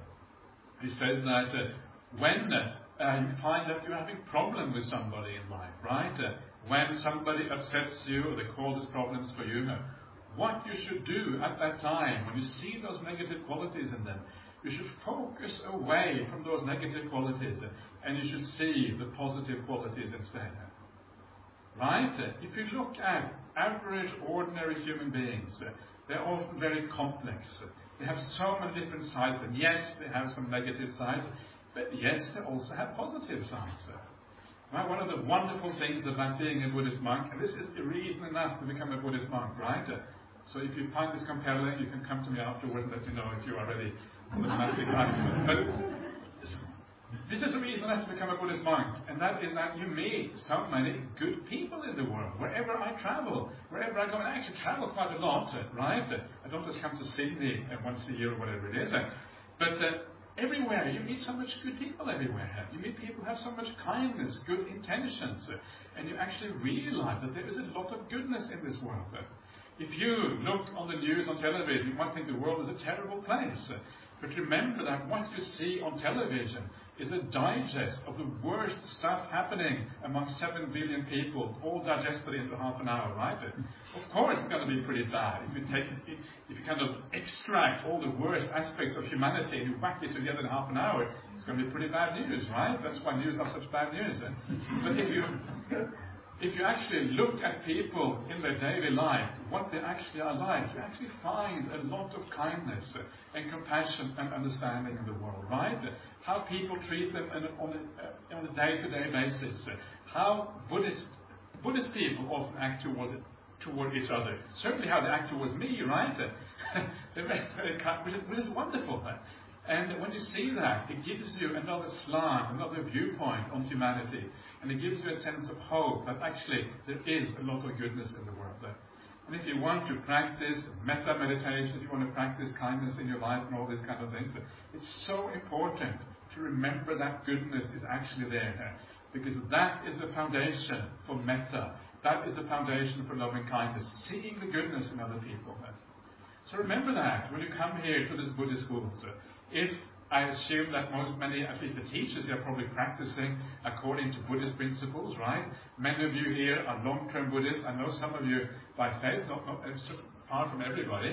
he says that uh, when uh, you find that you're having a problem with somebody in life, right? Uh, when somebody upsets you or they causes problems for you, uh, what you should do at that time, when you see those negative qualities in them, you should focus away from those negative qualities, uh, and you should see the positive qualities instead. Uh. Right? If you look at average, ordinary human beings, they're often very complex. They have so many different sides, and yes, they have some negative sides, but yes, they also have positive sides. Right? One of the wonderful things about being a Buddhist monk, and this is the reason enough to become a Buddhist monk, right? So if you find this compelling, you can come to me afterward and let me know if you are ready for the monastic life. But this is the reason I have to become a Buddhist monk, and that is that you meet so many good people in the world. Wherever I travel, wherever I go, and I actually travel quite a lot, right? I don't just come to Sydney once a year or whatever it is. But uh, everywhere, you meet so much good people everywhere. You meet people who have so much kindness, good intentions, and you actually realize that there is a lot of goodness in this world. If you look on the news, on television, you might think the world is a terrible place. But remember that what you see on television is a digest of the worst stuff happening among seven billion people, all digested into half an hour, right? Of course it's going to be pretty bad. If you take, if you kind of extract all the worst aspects of humanity and you whack it together in half an hour, it's going to be pretty bad news, right? That's why news are such bad news. But if you if you actually look at people in their daily life, what they actually are like, you actually find a lot of kindness and compassion and understanding in the world, right? How people treat them on a, on a, on a day-to-day basis. How Buddhist Buddhist people often act towards toward each other. Certainly how they act towards me, right? Which is wonderful. And when you see that, it gives you another slant, another viewpoint on humanity. And it gives you a sense of hope that actually there is a lot of goodness in the world. And if you want to practice metta meditation, if you want to practice kindness in your life and all these kind of things, it's so important to remember that goodness is actually there. Because that is the foundation for metta. That is the foundation for loving kindness. Seeing the goodness in other people. So remember that when you come here to this Buddhist school. If I assume that most many, at least the teachers here, are probably practicing according to Buddhist principles, right? Many of you here are long-term Buddhists. I know some of you by faith, not, not far from everybody.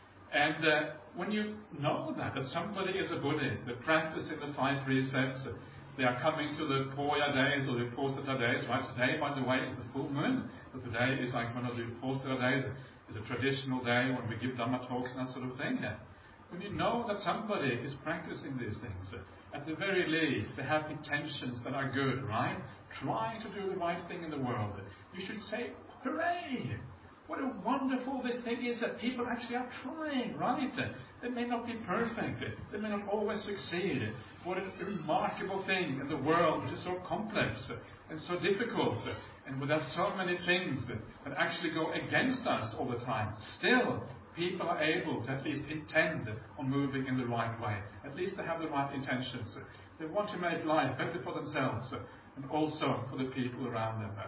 And uh, when you know that, that somebody is a Buddhist, they're practicing the five precepts, they are coming to the Poya days or the Posata days, right? Today, by the way, is the full moon. So today is like one of the Posata days. It's a traditional day when we give Dhamma talks and that sort of thing. When you know that somebody is practicing these things, at the very least, they have intentions that are good, right? Trying to do the right thing in the world. You should say, hooray! What a wonderful this thing is that people actually are trying, right? They may not be perfect. They may not always succeed. What a remarkable thing in the world which is so complex and so difficult. And where there are so many things that actually go against us all the time. Still, people are able to at least intend on moving in the right way. At least they have the right intentions. They want to make life better for themselves and also for the people around them.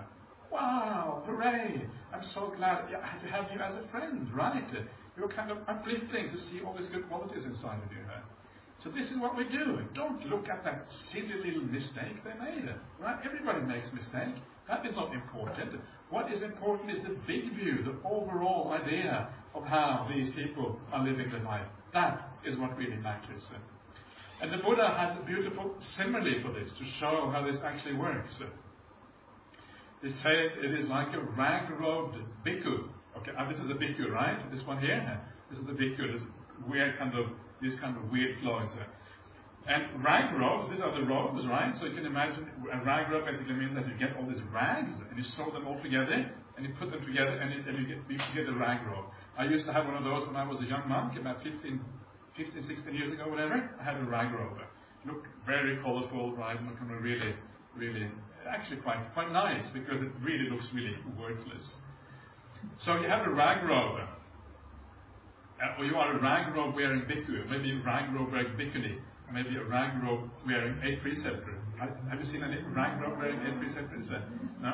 Wow, hooray! I'm so glad to have you as a friend, right? You're kind of uplifting to see all these good qualities inside of you. So this is what we do. Don't look at that silly little mistake they made. Right? Everybody makes mistakes. That is not important. What is important is the big view, the overall idea of how these people are living their life. That is what really matters. And the Buddha has a beautiful simile for this to show how this actually works. They say it is like a rag-robed bhikkhu. Okay, and this is a bhikkhu, right? This one here. This is the bhikkhu. This weird kind of, these kind of weird clothes. And rag robes, these are the robes, right? So you can imagine a rag robe basically means that you get all these rags and you sew them all together and you put them together and, it, and you, get, you get a rag robe. I used to have one of those when I was a young monk, about fifteen, sixteen years ago, whatever. I had a rag robe. It looked very colorful, right? And kind of really, really, actually quite, quite nice because it really looks really worthless. So you have a rag robe. Uh, or you are a rag robe wearing bhikkhu, maybe a rag robe wearing bhikkhuni. Maybe a rag robe wearing a preceptor. Have you seen any rag robe wearing a preceptor? No?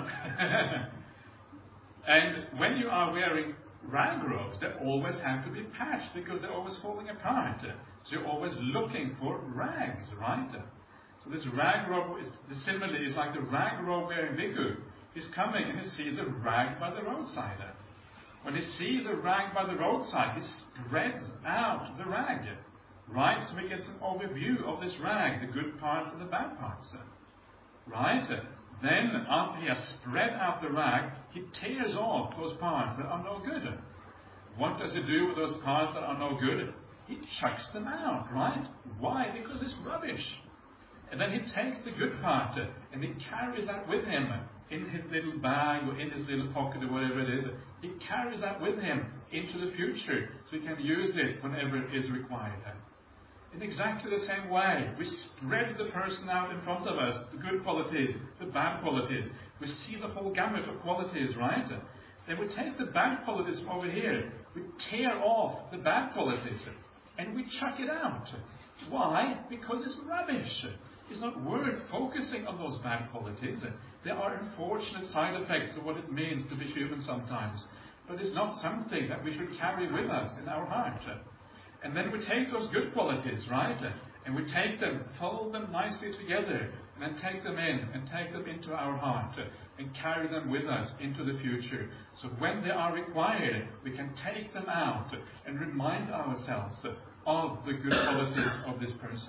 And when you are wearing rag robes, they always have to be patched because they're always falling apart. So you're always looking for rags, right? So this rag robe, is, the simile is like the rag robe wearing bhikkhu. He's coming and he sees a rag by the roadside. When he sees the rag by the roadside, he spreads out the rag. Right? So he gets an overview of this rag, the good parts and the bad parts. Right? Then, after he has spread out the rag, he tears off those parts that are no good. What does he do with those parts that are no good? He chucks them out, right? Why? Because it's rubbish. And then he takes the good part and he carries that with him in his little bag or in his little pocket or whatever it is. He carries that with him into the future so he can use it whenever it is required. In exactly the same way, we spread the person out in front of us, the good qualities, the bad qualities. We see the whole gamut of qualities, right? Then we take the bad qualities from over here, we tear off the bad qualities, and we chuck it out. Why? Because it's rubbish. It's not worth focusing on those bad qualities. There are unfortunate side effects of what it means to be human sometimes. But it's not something that we should carry with us in our heart. And then we take those good qualities, right? And we take them, fold them nicely together, and then take them in and take them into our heart and carry them with us into the future. So when they are required, we can take them out and remind ourselves of the good qualities of this person.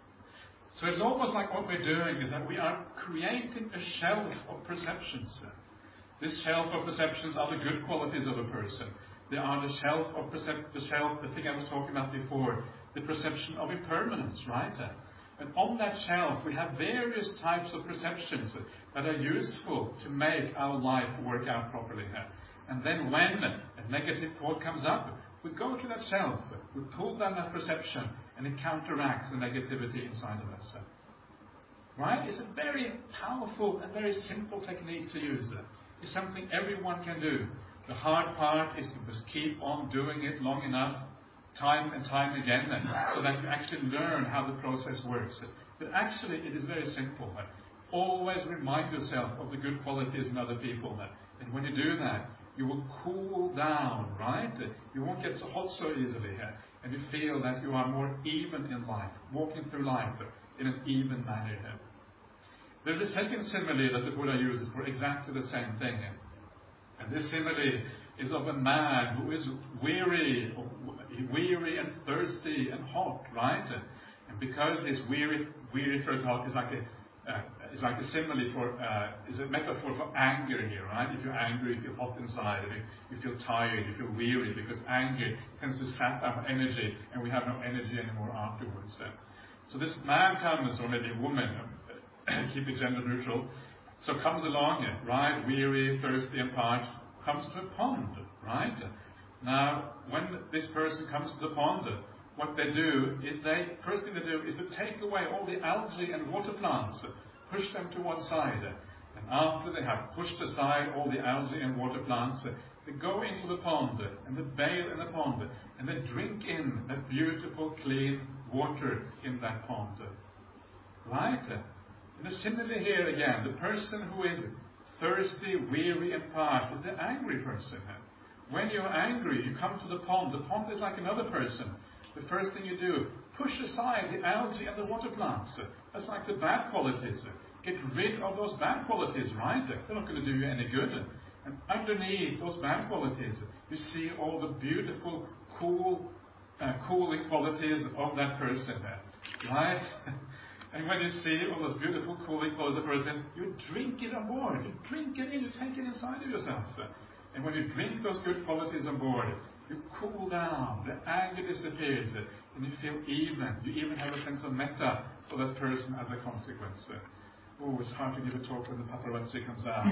So it's almost like what we're doing is that we are creating a shelf of perceptions. This shelf of perceptions are the good qualities of a person. They are the shelf of percep- the shelf, the thing I was talking about before, the perception of impermanence, right? And on that shelf we have various types of perceptions that are useful to make our life work out properly. And then when a negative thought comes up, we go to that shelf, we pull down that perception, and it counteracts the negativity inside of us. Right? It's a very powerful and very simple technique to use. It's something everyone can do. The hard part is to just keep on doing it long enough, time and time again, so that you actually learn how the process works. But actually, it is very simple. Always remind yourself of the good qualities in other people. And when you do that, you will cool down, right? You won't get so hot so easily. And you feel that you are more even in life, walking through life in an even manner. There's a second simile that the Buddha uses for exactly the same thing. And this simile is of a man who is weary, weary and thirsty and hot, right? And because he's weary, weary, thirsty, hot is like a, uh, is like a simile for, uh, is a metaphor for anger here, right? If you're angry, you feel hot inside, if you, you feel tired, you feel weary, because anger tends to sap our energy, and we have no energy anymore afterwards. So this man comes, or maybe a woman, keep it gender neutral, so comes along, right, weary, thirsty and parched, comes to a pond, right? Now, when this person comes to the pond, what they do is they, first thing they do is to take away all the algae and water plants, push them to one side. And after they have pushed aside all the algae and water plants, they go into the pond, and they bathe in the pond, and they drink in that beautiful, clean water in that pond. Right? And the simile here again, the person who is thirsty, weary and parched is the angry person. When you're angry, you come to the pond. The pond is like another person. The first thing you do, push aside the algae and the water plants. That's like the bad qualities. Get rid of those bad qualities, right? They're not going to do you any good. And underneath those bad qualities, you see all the beautiful, cool, uh, cooling qualities of that person, right? And when you see all those beautiful, cooling qualities of the person, you drink it on board. You drink it in, you take it inside of yourself. And when you drink those good qualities on board, you cool down, the anger disappears, and you feel even. You even have a sense of metta for that person as a consequence. Oh, it's hard to give a talk when the paparazzi comes out.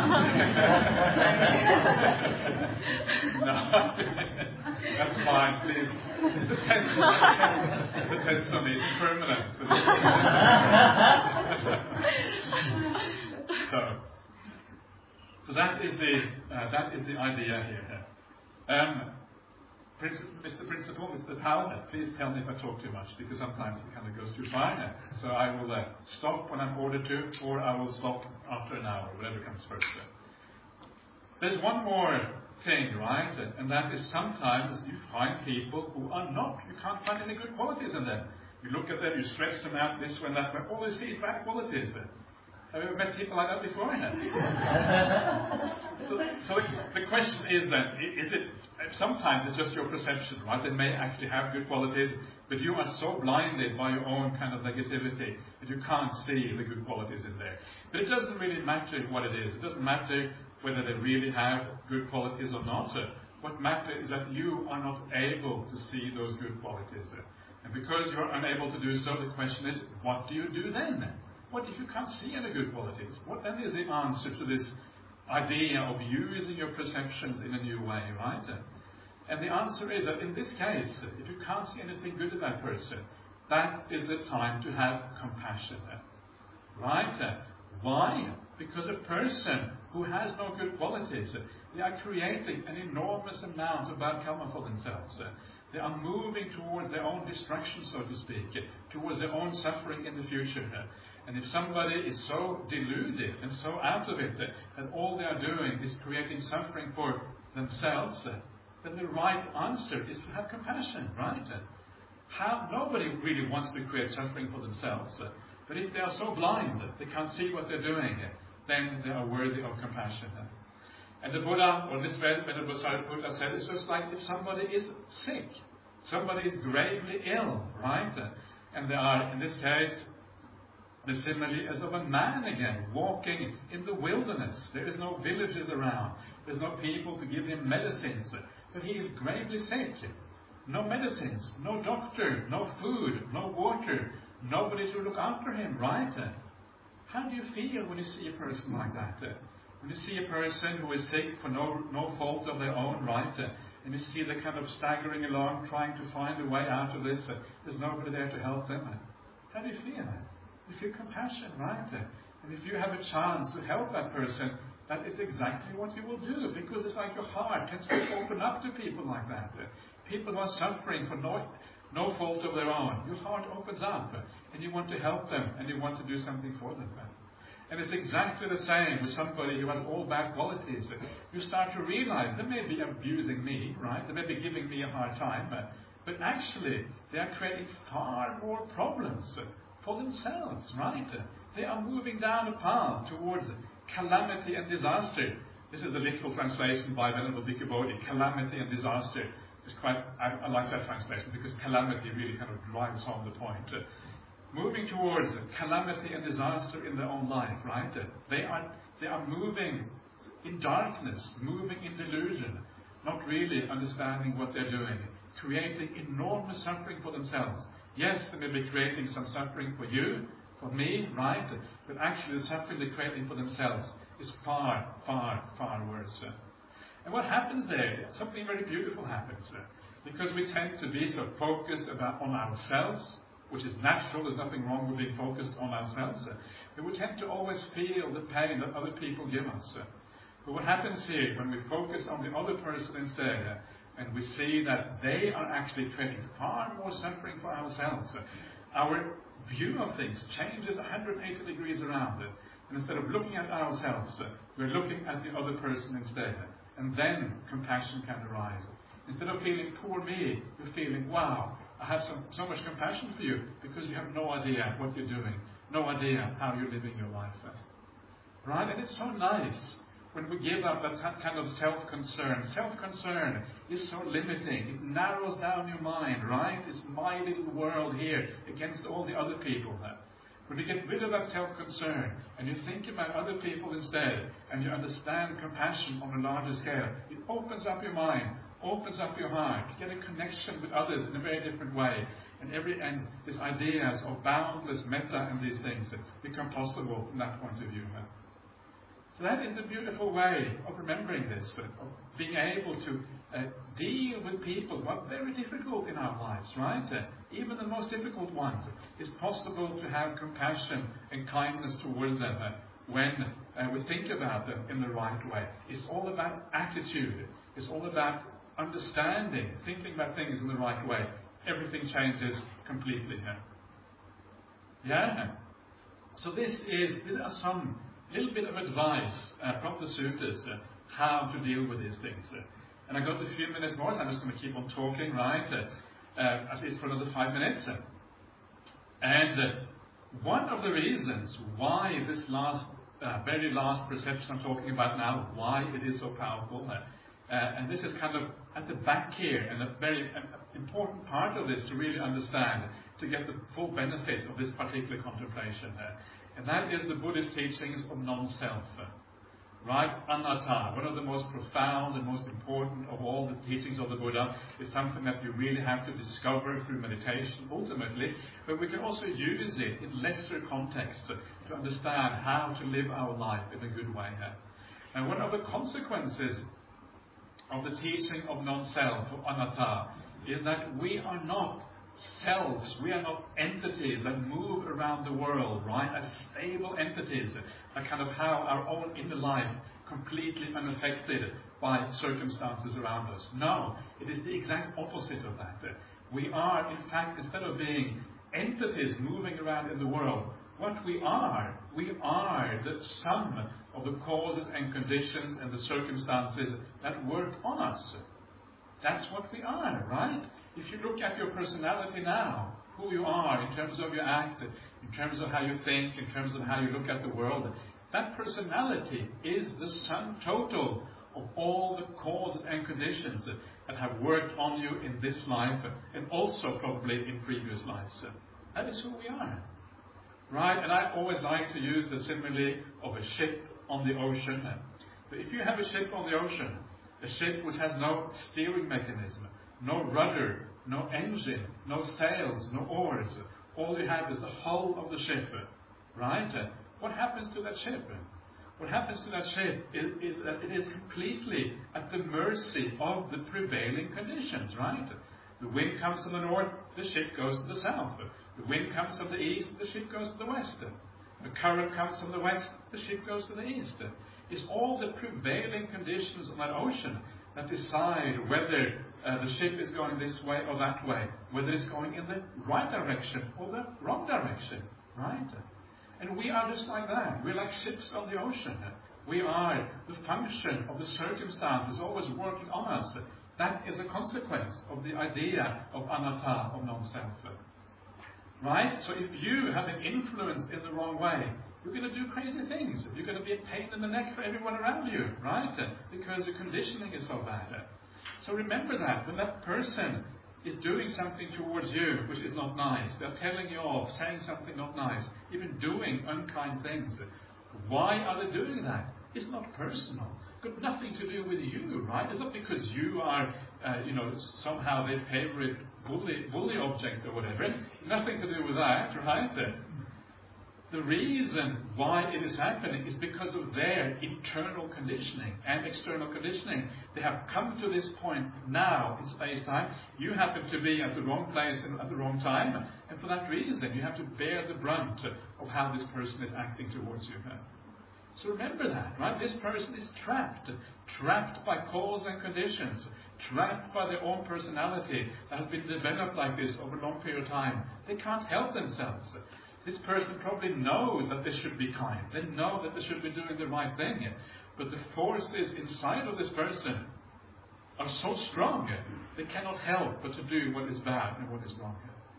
No, that's fine, please. It's a test. It's a test for me. It's permanent. so, so that is the uh, that is the idea here. Um, Mister Principal, Mister Powell, please tell me if I talk too much, because sometimes it kind of goes too far. So I will uh, stop when I'm ordered to, or I will stop after an hour, whatever comes first. There's one more thing, right? And that is sometimes you find people who are not, you can't find any good qualities in them. You look at them, you stretch them out this way and that way, all you see is bad qualities. Have you ever met people like that before? so so the question is then, is it, sometimes it's just your perception, right? They may actually have good qualities, but you are so blinded by your own kind of negativity that you can't see the good qualities in there. But it doesn't really matter what it is. It doesn't matter whether they really have good qualities or not. What matters is that you are not able to see those good qualities. And because you are unable to do so, the question is, what do you do then? What if you can't see any good qualities? What then is the answer to this idea of using your perceptions in a new way, right? And the answer is that in this case, if you can't see anything good in that person, that is the time to have compassion. Right? Why? Because a person who has no good qualities, they are creating an enormous amount of bad karma for themselves. They are moving towards their own destruction, so to speak, towards their own suffering in the future. And if somebody is so deluded and so out of it that all they are doing is creating suffering for themselves, then the right answer is to have compassion, right? How, nobody really wants to create suffering for themselves. But if they are so blind that they can't see what they're doing, then they are worthy of compassion. And the Buddha, or this Venerable Buddha said, it's just like if somebody is sick, somebody is gravely ill, right? And they are, in this case, the simile as of a man again, walking in the wilderness. There is no villages around. There's no people to give him medicines. But he is gravely sick. No medicines, no doctor, no food, no water, nobody to look after him, right? How do you feel when you see a person like that? When you see a person who is sick for no, no fault of their own, right? And you see them kind of staggering along, trying to find a way out of this. There's nobody there to help them. How do you feel? You feel compassion, right? And if you have a chance to help that person, that is exactly what you will do, because it's like your heart tends to open up to people like that. People who are suffering for no, no fault of their own. Your heart opens up, and you want to help them, and you want to do something for them. And it's exactly the same with somebody who has all bad qualities. You start to realize they may be abusing me, right? They may be giving me a hard time, but actually they are creating far more problems for themselves, right? They are moving down a path towards calamity and disaster. This is the literal translation by Venerable Bhikkhu Bodhi, calamity and disaster. It's quite, I, I like that translation because calamity really kind of drives home the point. Uh, moving towards calamity and disaster in their own life, right? Uh, they are they are moving in darkness, moving in delusion, not really understanding what they're doing, creating enormous suffering for themselves. Yes, they may be creating some suffering for you, for me, right? But actually the suffering they're creating for themselves is far, far, far worse. Uh, And what happens there? Something very beautiful happens there. Because we tend to be so focused about on ourselves, which is natural, there's nothing wrong with being focused on ourselves. But we tend to always feel the pain that other people give us. But what happens here, when we focus on the other person instead, and we see that they are actually creating far more suffering for ourselves, our view of things changes one hundred eighty degrees around it. And instead of looking at ourselves, we're looking at the other person instead. And then compassion can arise. Instead of feeling poor me, you're feeling, wow, I have some, so much compassion for you, because you have no idea what you're doing, no idea how you're living your life. Right? And it's so nice when we give up that kind of self-concern. Self-concern is so limiting. It narrows down your mind, right? It's my little world here against all the other people. When you get rid of that self-concern and you think about other people instead, and you understand compassion on a larger scale, it opens up your mind, opens up your heart. You get a connection with others in a very different way. And every and these ideas of boundless metta and these things become possible from that point of view. So that is the beautiful way of remembering this, of being able to uh, deal with people who are very difficult in our lives, right? Uh, even the most difficult ones. It's possible to have compassion and kindness towards them uh, when uh, we think about them in the right way. It's all about attitude. It's all about understanding, thinking about things in the right way. Everything changes completely here. Yeah? So this is, these are some little bit of advice uh, from the suttas, uh, how to deal with these things. Uh, and I got a few minutes more, so I'm just going to keep on talking, right? Uh, uh, at least for another five minutes. Uh, and uh, one of the reasons why this last, uh, very last perception I'm talking about now, why it is so powerful, uh, uh, and this is kind of at the back here, and a very uh, important part of this to really understand, to get the full benefit of this particular contemplation. Uh, And that is the Buddhist teachings of non-self. Right? Anatta, one of the most profound and most important of all the teachings of the Buddha, is something that you really have to discover through meditation ultimately, but we can also use it in lesser contexts to understand how to live our life in a good way. And one of the consequences of the teaching of non-self, of anatta, is that we are not selves, we are not entities that move around the world, right, as stable entities that kind of have our own inner life completely unaffected by circumstances around us. No, it is the exact opposite of that. We are, in fact, instead of being entities moving around in the world, what we are, we are the sum of the causes and conditions and the circumstances that work on us. That's what we are, right? If you look at your personality now, who you are in terms of your act, in terms of how you think, in terms of how you look at the world, that personality is the sum total of all the causes and conditions that, that have worked on you in this life and also probably in previous lives. That is who we are. Right? And I always like to use the simile of a ship on the ocean. But if you have a ship on the ocean, a ship which has no steering mechanism, no rudder, no engine, no sails, no oars, all you have is the hull of the ship. Right? What happens to that ship? What happens to that ship is, is that it is completely at the mercy of the prevailing conditions, right? The wind comes from the north, the ship goes to the south. The wind comes from the east, the ship goes to the west. The current comes from the west, the ship goes to the east. It's all the prevailing conditions on that ocean that decide whether uh, the ship is going this way or that way, whether it's going in the right direction or the wrong direction, right? And we are just like that. We're like ships on the ocean. We are the function of the circumstances always working on us. That is a consequence of the idea of anatta, of non-self. Right? So if you have been influenced in the wrong way, you're going to do crazy things. You're going to be a pain in the neck for everyone around you, right? Because your conditioning is so bad. So remember that when that person is doing something towards you which is not nice, they're telling you off, saying something not nice, even doing unkind things. Why are they doing that? It's not personal. It's got nothing to do with you, right? It's not because you are, uh, you know, somehow their favorite bully, bully object or whatever. Nothing to do with that, right? The reason why it is happening is because of their internal conditioning and external conditioning. They have come to this point now in space-time. You happen to be at the wrong place and at the wrong time, and for that reason you have to bear the brunt of how this person is acting towards you. So remember that, right? This person is trapped, trapped by cause and conditions, trapped by their own personality that has been developed like this over a long period of time. They can't help themselves. This person probably knows that they should be kind. They know that they should be doing the right thing. But the forces inside of this person are so strong, they cannot help but to do what is bad and what is wrong.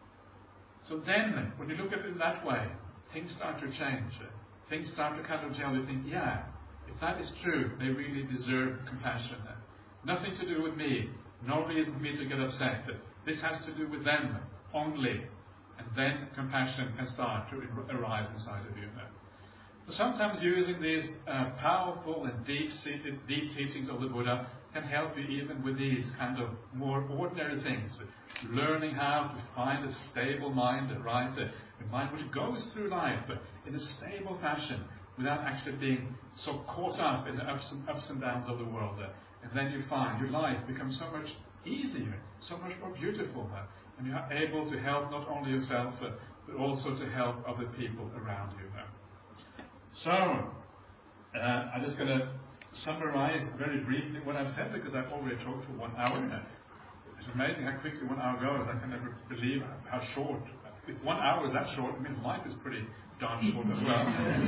So then, when you look at it in that way, things start to change. Things start to kind of gel. You think, yeah, if that is true, they really deserve compassion. Nothing to do with me. No reason for me to get upset. This has to do with them only. And then compassion can start to arise inside of you. So sometimes using these uh, powerful and deep-seated, deep teachings of the Buddha can help you even with these kind of more ordinary things. Learning how to find a stable mind, right? A mind which goes through life in a stable fashion without actually being so caught up in the ups and, ups and downs of the world. And then you find your life becomes so much easier, so much more beautiful. And you are able to help not only yourself, but also to help other people around you. So, uh, I'm just going to summarize very briefly what I've said, because I've already talked for one hour. It's amazing how quickly one hour goes. I can never believe how short. If one hour is that short, it means life is pretty darn short as well.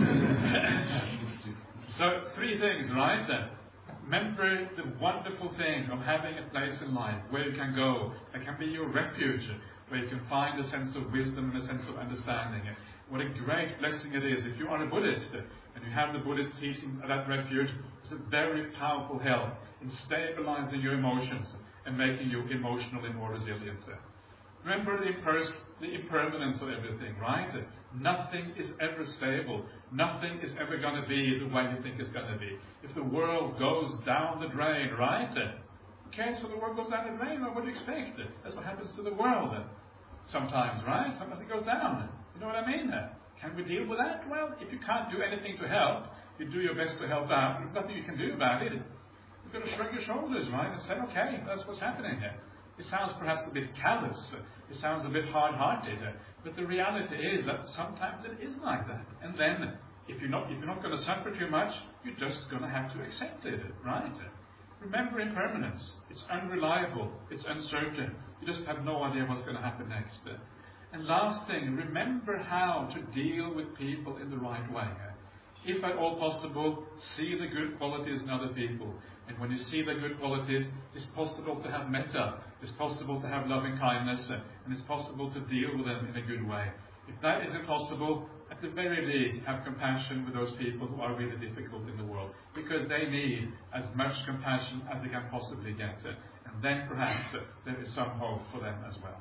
So, three things, right? Remember the wonderful thing of having a place in life where you can go, that can be your refuge, where you can find a sense of wisdom and a sense of understanding. What a great blessing it is. If you are a Buddhist and you have the Buddhist teaching at that refuge, it's a very powerful help in stabilizing your emotions and making you emotionally more resilient. Remember the, imper- the impermanence of everything, right? Nothing is ever stable. Nothing is ever going to be the way you think it's going to be. If the world goes down the drain, right? Okay, so the world goes down the drain, what do you expect? That's what happens to the world sometimes, right? Sometimes it goes down. You know what I mean? Can we deal with that? Well, if you can't do anything to help, you do your best to help out. There's nothing you can do about it. You've got to shrug your shoulders, right? And say, okay, that's what's happening here. It sounds perhaps a bit callous. It sounds a bit hard-hearted. But the reality is that sometimes it is like that. And then, if you're not, if you're not going to suffer too much, you're just going to have to accept it, right? Remember impermanence. It's unreliable. It's uncertain. You just have no idea what's going to happen next. And last thing, remember how to deal with people in the right way. if at all possible, see the good qualities in other people. And when you see the good qualities, it's possible to have metta, it's possible to have loving kindness, and it's possible to deal with them in a good way. If that isn't possible, at the very least, have compassion with those people who are really difficult in the world, because they need as much compassion as they can possibly get. And then perhaps there is some hope for them as well.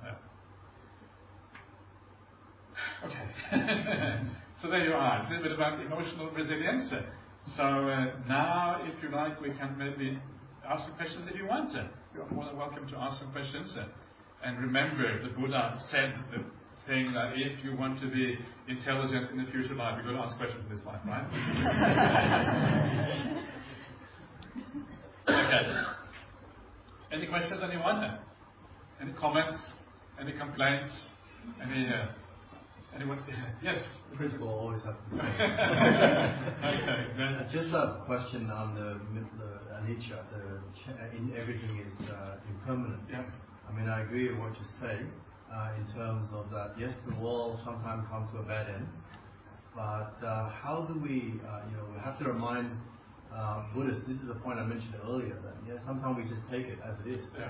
Okay. So there you are. It's a little bit about emotional resilience. So uh, now, if you like, we can maybe ask some questions if you want to. You are more than welcome to ask some questions. And remember, the Buddha said the thing that if you want to be intelligent in the future life, you've got to ask questions in this life, right? Okay. Any questions, anyone? Any comments? Any complaints? Any... Uh, Anyone? Yes.
The principle always has to be.
Okay. Then.
Just a question on the, the anicca. The in everything is uh, impermanent.
Yeah.
I mean, I agree with what you say uh, in terms of that. Yes, the world sometimes comes to a bad end, but uh, how do we? Uh, you know, we have to remind uh, Buddhists. This is a point I mentioned earlier. That yeah, sometimes we just take it as it is.
Yeah.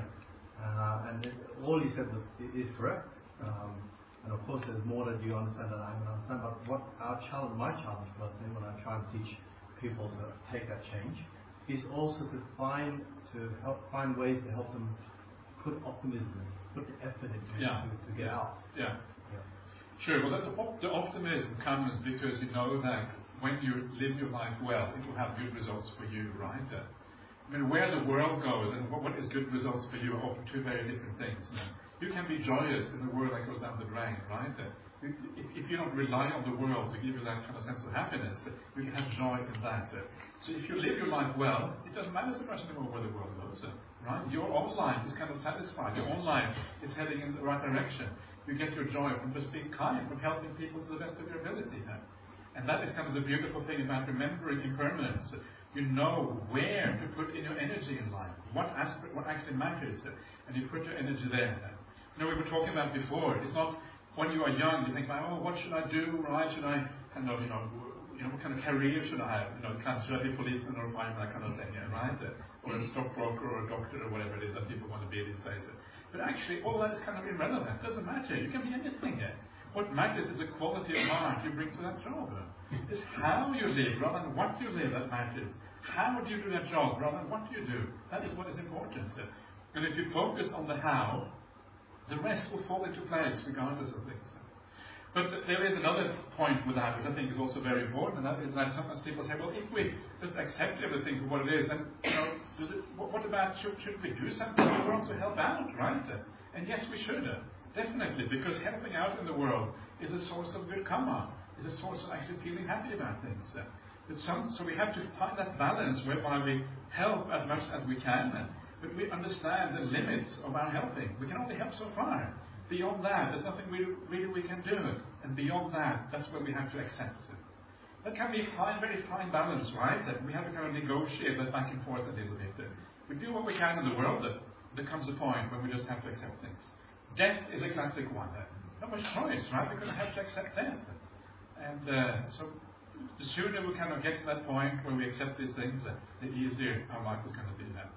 Uh, and it, all he said was is correct. Um, And of course, there's more that you understand than I understand. But what our challenge, my challenge personally, when I try and teach people to take that change, is also to find to help find ways to help them put optimism, in, put the effort into
yeah.
to, to get
yeah.
out.
Yeah.
yeah.
Sure. Well, the, the optimism comes because you know that when you live your life well, it will have good results for you, right? I mean, where the world goes and what, what is good results for you are often two very different things. You can be joyous in the world that goes down the drain, right? If, if you don't rely on the world to give you that kind of sense of happiness, you can have joy in that. So if you live your life well, it doesn't matter so much anymore where the world goes, right? Your own life is kind of satisfied. Your own life is heading in the right direction. You get your joy from just being kind, from helping people to the best of your ability. And that is kind of the beautiful thing about remembering impermanence. You know where to put in your energy in life, what aspect, what actually matters, and you put your energy there. You know, we were talking about before, it's not when you are young, you think about, oh, what should I do, right? Should I kind of, you know, you know, what kind of career should I have? You know, should I be a policeman or a fireman, that kind of thing, yeah, right? Or a stockbroker or a doctor or whatever it is that people want to be these days. But actually, all that is kind of irrelevant. It doesn't matter. You can be anything here. What matters is the quality of mind you bring to that job. It's how you live rather than what you live that matters. How do you do that job rather than what you do? That is what is important. And if you focus on the how, the rest will fall into place regardless of things. But there is another point with that, which I think is also very important, and that is that sometimes people say, well, if we just accept everything for what it is, then, you know, does it, what, what about, should, should we do something in the world to help out, right? And yes, we should, definitely, because helping out in the world is a source of good karma, is a source of actually feeling happy about things. But some, so we have to find that balance whereby we help as much as we can, but we understand the limits of our helping. We can only help so far. Beyond that, there's nothing we, really we can do. And beyond that, that's where we have to accept it. That can be a fine, very fine balance, right? That we have to kind of negotiate that back and forth a little bit. We do what we can in the world, but there comes a point when we just have to accept things. Death is a classic one. Not much choice, right? We're going to have to accept death. And uh, so the sooner we kind of get to that point where we accept these things, the easier our life is going to be then.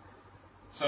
So,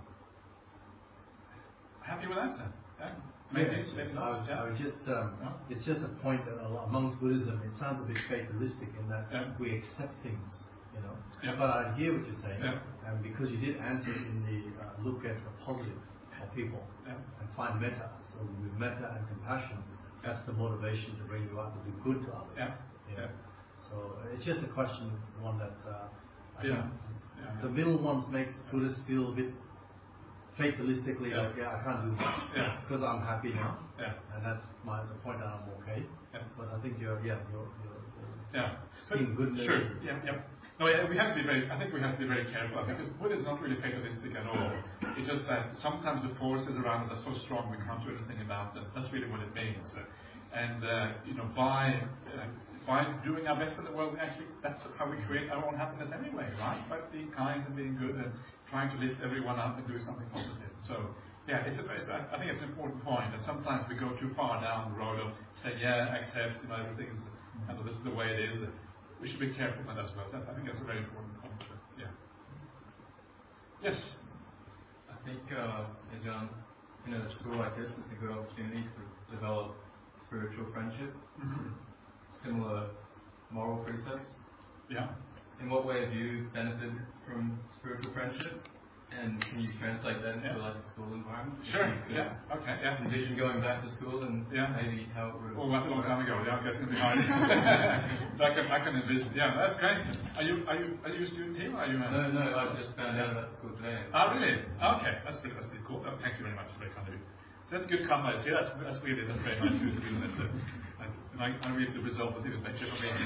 happy with that then? Yeah? Maybe,
yes,
maybe
I, was,
yeah.
I was just, um,
no?
it's just a point that amongst Buddhism, it sounds a bit fatalistic in that
yeah.
we accept things, you know.
Yeah.
But I hear what you're saying,
yeah.
and because you did answer in the uh, look at the positive of people
yeah.
and find metta. So with metta and compassion, that's the motivation to bring you out to do good to others.
Yeah.
You know?
yeah.
So it's just a question, one that uh, I
yeah.
think
yeah.
the middle ones makes Buddhists feel a bit fatalistically
yeah.
like, yeah, I can't do much
yeah.
because I'm happy now,
yeah.
and that's my the point that I'm okay.
Yeah.
But I think you're, yeah, you're, you're, you're
yeah.
seeing good.
Sure. Yeah. Yeah. No, yeah, we have to be very. I think we have to be very careful because Buddha is not really fatalistic at all. It's just that sometimes the forces around us are so strong we can't do anything about them. That's really what it means. And uh, you know, by uh, by doing our best in the world, actually, that's how we create our own happiness anyway, right? By being kind and being good and trying to lift everyone up and doing something positive. So, yeah, it's a, it's a, I think it's an important point. And sometimes we go too far down the road of saying, yeah, accept, you know, everything's, you know, this is the way it is. we should be careful with that as well. That, I think that's a very important point. Yeah. Yes.
I think, uh, John, in a school like this, it's a good opportunity to develop spiritual friendship,
Mm-hmm.
similar moral precepts.
Yeah.
In what way have you benefited from spiritual friendship? And can you translate that into
yeah.
like a school environment?
Sure. Yeah. Okay. Yeah.
Envision going back to school and
yeah.
maybe how it would.
Oh, that's a long time ago. Yeah, I guess it's going to be hard. I can, I can envision. Yeah, that's great. Are you, are you, are you a student here? Or are you? A...
No, no. I just found out about the school today.
Ah, really? Okay, that's pretty, that's pretty cool. Oh, thank you very much. Very kind of you. So that's good comments. Yeah, that's that's really that's very nice of you to do that. And I, I read the result of the adventure for me.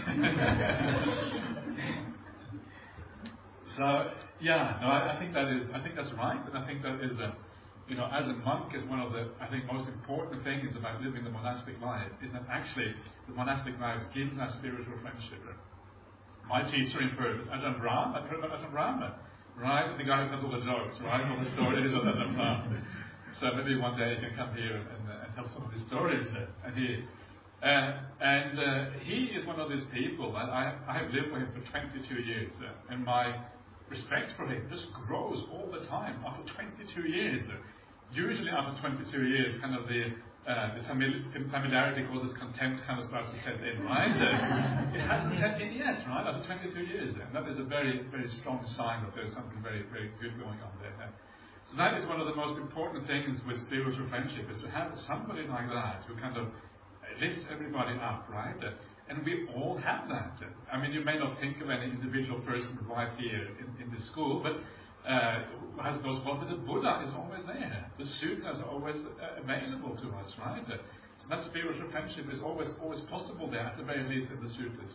So yeah, no, I, I think that is, I think that's right, and I think that is, a, you know, as a monk is one of the, I think, most important things about living the monastic life is that actually the monastic life gives us spiritual friendship. My teacher in Perth, Ajahn Brahm, I've heard about Ajahn Brahm, right? The guy who tells all the jokes, right? All the stories of Ajahn Brahm. So maybe one day he can come here and, uh, and tell some of his stories. Uh, and he, uh, and uh, he is one of these people. And I, I have lived with him for twenty-two years, uh, and my respect for him just grows all the time after twenty-two years. Usually after twenty-two years, kind of the uh, the famili- familiarity causes contempt kind of starts to set in, right? Uh, it hasn't set in yet, right? After twenty-two years, and that is a very, very strong sign that there's something very, very good going on there. So that is one of the most important things with spiritual friendship, is to have somebody like that who kind of lifts everybody up, right? And we all have that. I mean, you may not think of any individual person right here in, in the school, but uh, who has those qualities. The Buddha is always there. The sutras are always uh, available to us, right? So that spiritual friendship is always always possible there, at the very least in the sutras.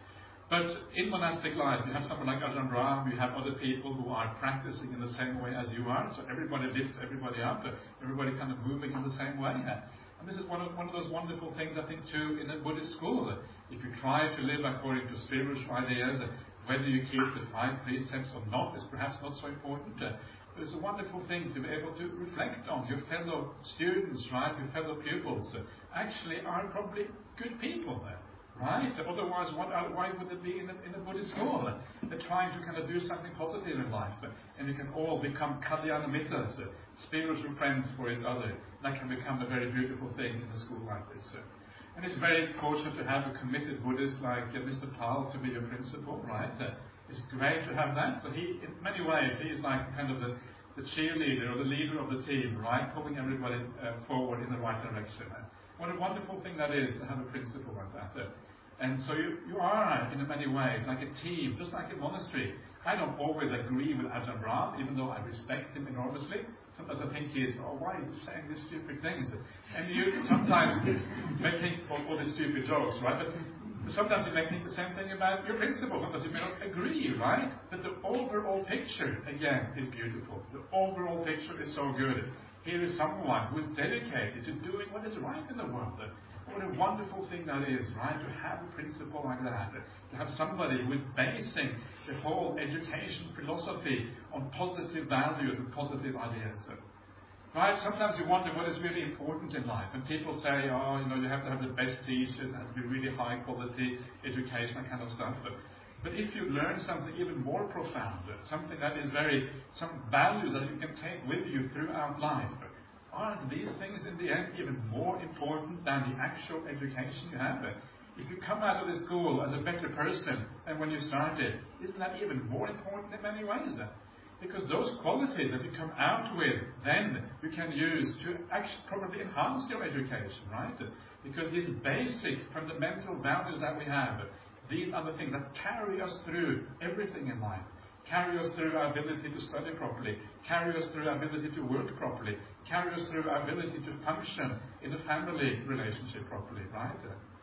But in monastic life, you have someone like Ajahn Brahm, you have other people who are practicing in the same way as you are, so everybody lifts everybody up, everybody kind of moving in the same way. And this is one of, one of those wonderful things, I think, too, in a Buddhist school. If you try to live according to spiritual ideas, whether you keep the five precepts or not is perhaps not so important. Uh, but it's a wonderful thing to be able to reflect on. Your fellow students, right, your fellow pupils, uh, actually are probably good people. Uh, Right? Otherwise, what, why would it be in a, in a Buddhist school? They're trying to kind of do something positive in life. And you can all become kalyana mittas, uh, spiritual friends for each other. That can become a very beautiful thing in a school like this. Uh. And it's very fortunate to have a committed Buddhist like uh, Mister Pal to be your principal, right? Uh, it's great to have that. So he, in many ways, he is like kind of the, the cheerleader or the leader of the team, right? Pulling everybody uh, forward in the right direction. Uh. What a wonderful thing that is to have a principle like that. Uh, and so you, you are, in many ways, like a team, just like a monastery. I don't always agree with Ajahn Brahm, even though I respect him enormously. Sometimes I think he is, oh, why is he saying these stupid things? And you sometimes may think all, all these stupid jokes, right? But sometimes you may think the same thing about your principle. Sometimes you may not agree, right? But the overall picture, again, is beautiful. The overall picture is so good. Here is someone who is dedicated to doing what is right in the world. What a wonderful thing that is, right? To have a principle like that. To have somebody who is basing the whole education philosophy on positive values and positive ideas. Right? Sometimes you wonder what is really important in life. And people say, oh, you know, you have to have the best teachers, it has to be really high quality education, that kind of stuff. But if you learn something even more profound, something that is very, some value that you can take with you throughout life, aren't these things in the end even more important than the actual education you have? If you come out of the school as a better person than when you started, isn't that even more important in many ways? Because those qualities that you come out with, then you can use to actually probably enhance your education, right? Because these basic fundamental values that we have, these are the things that carry us through everything in life. Carry us through our ability to study properly. Carry us through our ability to work properly. Carry us through our ability to function in a family relationship properly, right?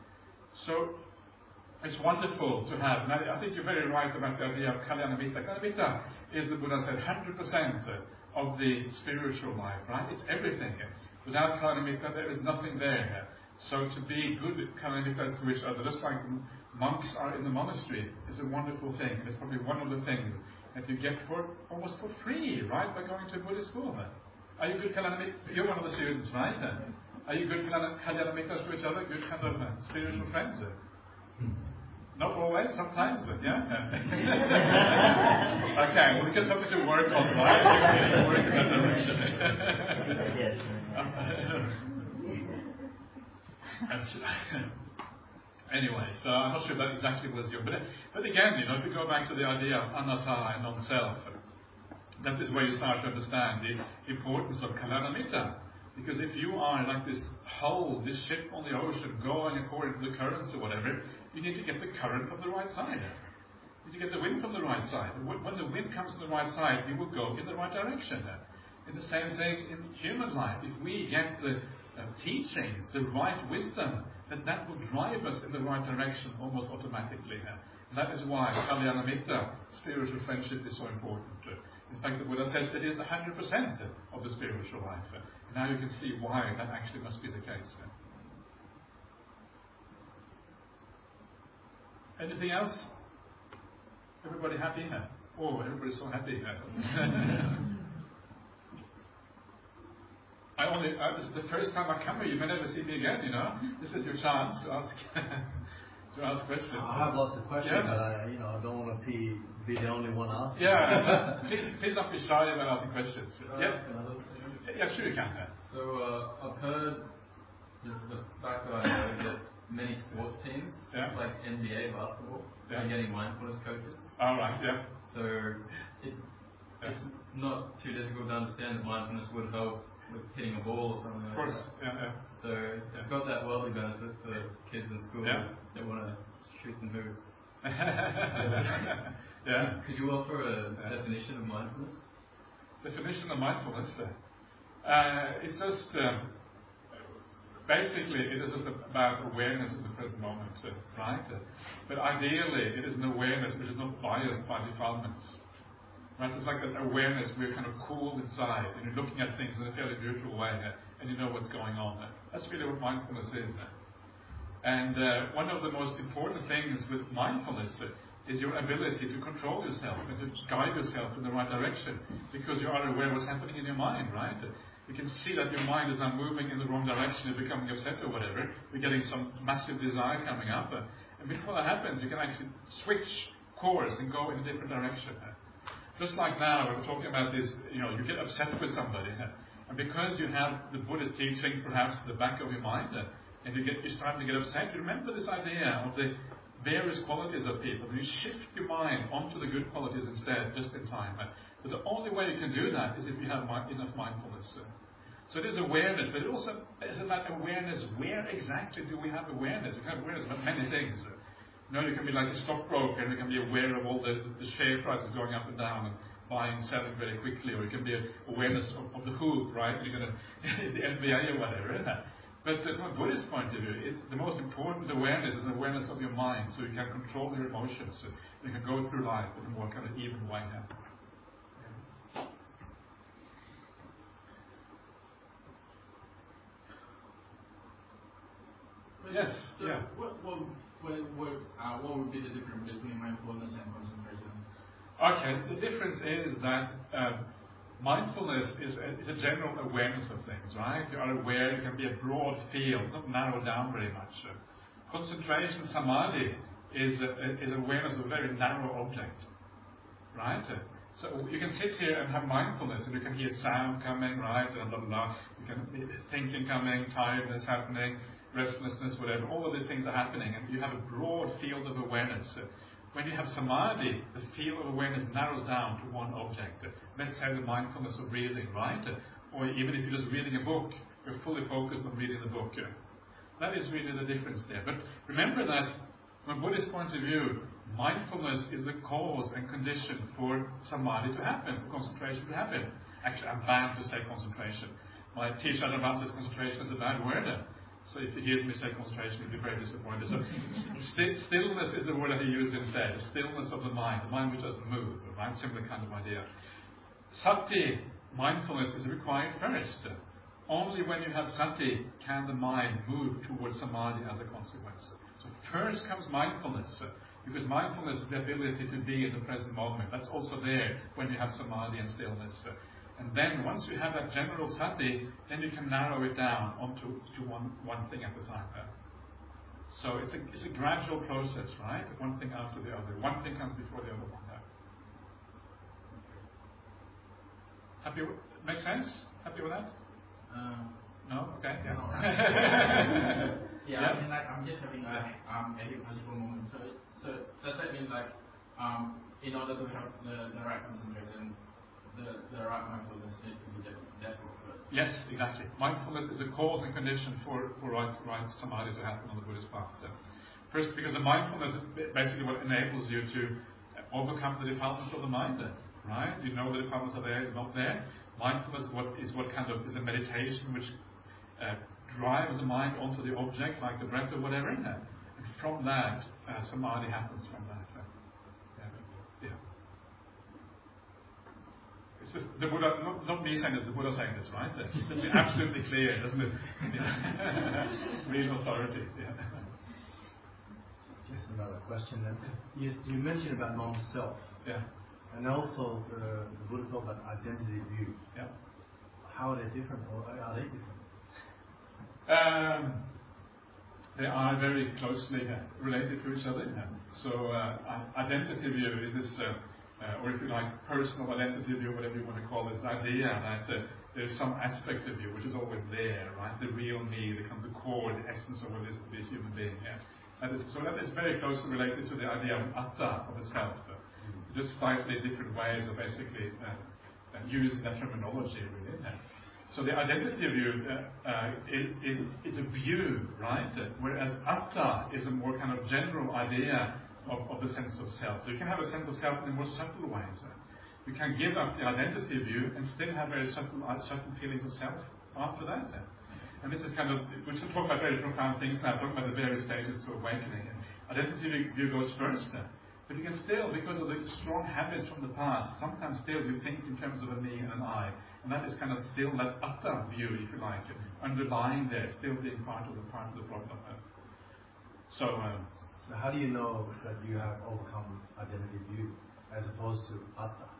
So, it's wonderful to have, and I, I think you're very right about the idea of kalyana mitta. Kalyana mitta is, the Buddha said, one hundred percent of the spiritual life, right? It's everything. Without kalyana mitta, there is nothing there. So to be good kalyana mittas to each other, just like monks are in the monastery, is a wonderful thing. It's probably one of the things that you get for almost for free, right, by going to a Buddhist school. Are you good kalyana mittas? You're one of the students, right? Are you good kalyana mittas to each other? Good kind of uh, spiritual friends? Not always, sometimes, but yeah. Okay, well, we got something to work on, right? Work in that direction.
Yes.
Anyway, so I'm not sure that exactly was your, but, but again, you know, if you go back to the idea of anatta and non-self, that is where you start to understand the importance of kalanamitta. Because if you are like this hull, this ship on the ocean, going according to the currents or whatever, you need to get the current from the right side. You need to get the wind from the right side. When the wind comes from the right side, you will go in the right direction. And the same thing in human life. If we get the uh, teachings, the right wisdom, then that will drive us in the right direction almost automatically. And that is why Kalyanamitta, spiritual friendship, is so important. In fact, the Buddha says it is one hundred percent of the spiritual life. And now you can see why that actually must be the case. Anything else? Everybody happy here? Oh, everybody's so happy here. I only, uh, this is the first time I come here. You may never see me again, you know. This is your chance to ask to ask questions.
I have lots of questions,
yeah.
but I, you know, I don't want to be, be the only one asking.
Yeah, please, please don't be shy about asking questions.
Can I
Yes?
ask another thing?
Yeah, sure you can. Yeah.
So uh, I've heard, this is the fact that I know that many sports teams,
Yeah.
like N B A basketball,
Yeah.
are getting mindfulness coaches.
All right, yeah.
So it,
Yeah.
it's not too difficult to understand that mindfulness would help with hitting a ball or something
Of
like
course,
that.
yeah, yeah.
So it's got that worldly benefit for kids in school
Yeah.
that want to shoot some hoops.
Yeah.
Could you offer a
Yeah.
definition of mindfulness?
Definition of mindfulness. Uh, it's just um, basically it is just about awareness of the present moment, uh, right? Uh, but ideally, it is an awareness which is not biased by defilements. Right? It's like that awareness we're kind of cool inside, and you're looking at things in a fairly neutral way, uh, and you know what's going on. Uh, that's really what mindfulness is. Uh. And uh, one of the most important things with mindfulness uh, is your ability to control yourself and to guide yourself in the right direction, because you are aware of what's happening in your mind, right? You can see that your mind is now moving in the wrong direction, you're becoming upset or whatever, you're getting some massive desire coming up, uh, and before that happens, you can actually switch course and go in a different direction. Uh. Just like now, we're talking about this, you know, you get upset with somebody, uh, and because you have the Buddhist teachings perhaps in the back of your mind, uh, and you get, you're starting to get upset, you remember this idea of the various qualities of people. You shift your mind onto the good qualities instead, just in time. But the only way you can do that is if you have enough mindfulness. So it is awareness, but it also is about awareness. Where exactly do we have awareness? We have awareness about many things. You know, you can be like a stockbroker and you can be aware of all the, the share prices going up and down and buying and selling very quickly, or you can be awareness of, of the hoop, right? You're going to the N B A or whatever, isn't it? But uh, from a Buddhist point of view, it, the most important awareness is the awareness of your mind, so you can control your emotions, so you can go through life in a more kind of even way. Yes,
so
yeah.
What, what, what, what, uh, what would be the difference between mindfulness and concentration?
Okay, the difference is that um, mindfulness is a, is a general awareness of things, right? You are aware, it can be a broad field, not narrowed down very much. Uh, concentration, samadhi, is, a, is awareness of a very narrow object, right? Uh, so you can sit here and have mindfulness, and you can hear sound coming, right? And blah, blah, blah. You can thinking coming, tiredness happening, restlessness, whatever. All of these things are happening, and you have a broad field of awareness. Uh, When you have samadhi, the field of awareness narrows down to one object. Let's say the mindfulness of reading, right? Or even if you're just reading a book, you're fully focused on reading the book. That is really the difference there. But remember that from a Buddhist point of view, mindfulness is the cause and condition for samadhi to happen, for concentration to happen. Actually, I'm bound to say concentration. My teacher Advanced says concentration is a bad word. So if he hears me say concentration, he'll be very disappointed. So st- stillness is the word that he used instead. The stillness of the mind, the mind which doesn't move, right? Similar kind of idea. Sati, mindfulness, is required first. Only when you have sati can the mind move towards samadhi as a consequence. So first comes mindfulness, because mindfulness is the ability to be in the present moment. That's also there when you have samadhi and stillness. And then once you have that general sati, then you can narrow it down onto to one, one thing at a time. So it's a, it's a gradual process, right? One thing after the other. One thing comes before the other one. Yeah. Happy with, make sense? Happy with that?
Um,
No? Okay. Yeah.
No. yeah,
Yeah.
I mean, like, I'm just having a um, a hypnotical moment. So, so does that mean, like, um, in order to have the, the right concentration, the, the right mindfulness needs to be that first?
Yes, exactly. Mindfulness is a cause and condition for, for right, right samadhi to happen on the Buddhist path. Yeah. First, because the mindfulness is basically what enables you to overcome the defilements of the mind. Right? You know the defilements are there, not there. Mindfulness is what, is what kind of is a meditation which uh, drives the mind onto the object, like the breath or whatever. And from that, uh, samadhi happens from that. Uh, yeah. yeah. It's just the Buddha, not, not me saying this, the Buddha saying this, right? It's just absolutely clear, doesn't it? Yeah. Real authority. Yeah.
Just another question then. You, you mentioned about non-self.
Yeah.
And also uh, the Buddha talked about identity view.
Yeah.
How are they different, or are they different?
Um, they are very closely uh, related to each other. Uh, so uh, identity view is this, uh, uh, or if you like, personal identity view, whatever you want to call it, the idea that uh, there's some aspect of you which is always there, right? The real me, the kind of core, the essence of what it is to be a human being. Yeah? That is, so that is very closely related to the idea of atta, of the self. Uh, just slightly different ways of basically uh, uh, using that terminology, really. Uh, So the identity view uh, uh, is, is a view, right? Uh, whereas atta is a more kind of general idea of, of the sense of self. So you can have a sense of self in more subtle ways. Uh. You can give up the identity view and still have very subtle, uh, certain feelings of self after that. Uh. And this is kind of, we should talk about very profound things now, talking about the various stages to awakening. And identity view goes first. Uh. But you can still, because of the strong habits from the past, sometimes still you think in terms of a me and an I. And that is kind of still that atta view, if you like, underlying there, still being part of the part of the problem. So, um,
so how do you know that you have overcome identity view as opposed to atta?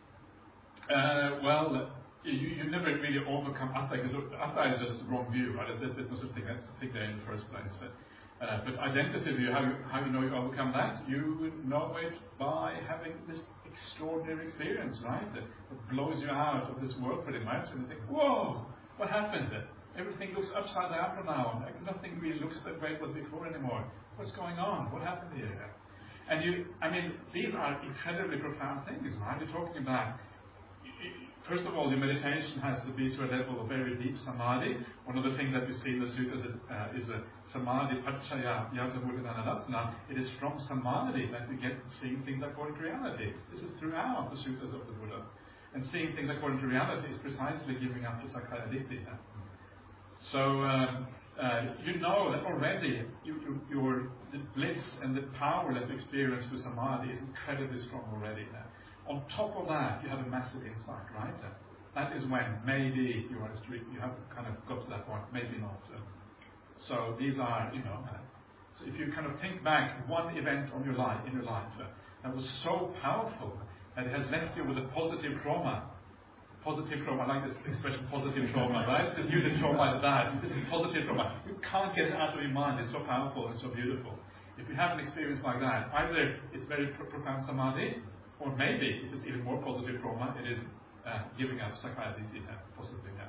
Uh, well, you, you never really overcome atta, because atta is just the wrong view, right? There's, there's no such thing, that's a thing there in the first place. Uh, but identity view, how you, how you know you overcome that? You would know it by having this extraordinary experience, right? That blows you out of this world pretty much, and you think, whoa, what happened? Everything looks upside down from now on. Like nothing really looks the way it was before anymore. What's going on? What happened here? And you, I mean, these are incredibly profound things, right? You're talking about, first of all, your meditation has to be to a level of very deep samadhi. One of the things that we see in the sutras is, uh, is a samadhi pachaya yata buddhananasana. It is from samadhi that we get seeing things according to reality. This is throughout the sutras of the Buddha. And seeing things according to reality is precisely giving up the sakkaya ditthi. So um, uh, you know that already you, you, your the bliss and the power that you experience with samadhi is incredibly strong already. On top of that, you have a massive insight, right? That is when maybe you are you have kind of got to that point, maybe not. So these are, you know, so if you kind of think back one event on your life in your life uh, that was so powerful that it has left you with a positive trauma. Positive trauma, I like this expression, positive trauma, right? Because you the trauma is bad. This is positive trauma. You can't get it out of your mind. It's so powerful and so beautiful. If you have an experience like that, either it's very pro- profound samadhi, or maybe it is even more positive trauma, it is uh, giving up sakkaya ditthi, uh, possibly. Yeah.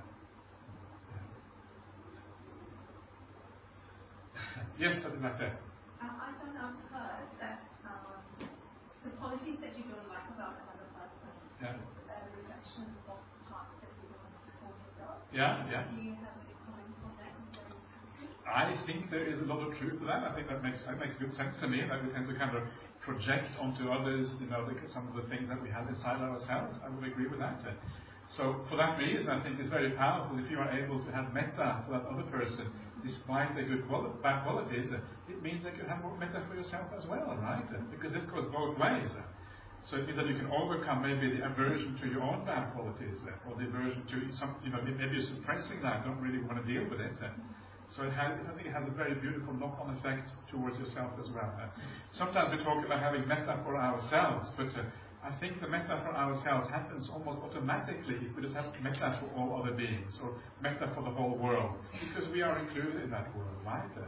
Yeah. Yes, something like that.
Um, I don't know, I've heard that um, the qualities that you don't like about another person,
Yeah.
a reflection of parts that you don't like for yourself.
Yeah, yeah.
Do you have any comments on that?
I think there is a lot of truth to that. I think that makes that makes good sense to me. That we tend to kind of project onto others, you know, the, some of the things that we have inside ourselves. I would agree with that. So for that reason, I think it's very powerful if you are able to have metta for that other person, despite their good quali- bad qualities. It means that you have more metta for yourself as well, right? Because this goes both ways. So it means that you can overcome maybe the aversion to your own bad qualities, or the aversion to some, you know, maybe you're suppressing that, don't really want to deal with it. So it has, I think it has a very beautiful knock-on effect towards yourself as well. Uh, sometimes we talk about having metta for ourselves, but uh, I think the metta for ourselves happens almost automatically if we just have metta for all other beings, or metta for the whole world, because we are included in that world, right? Uh,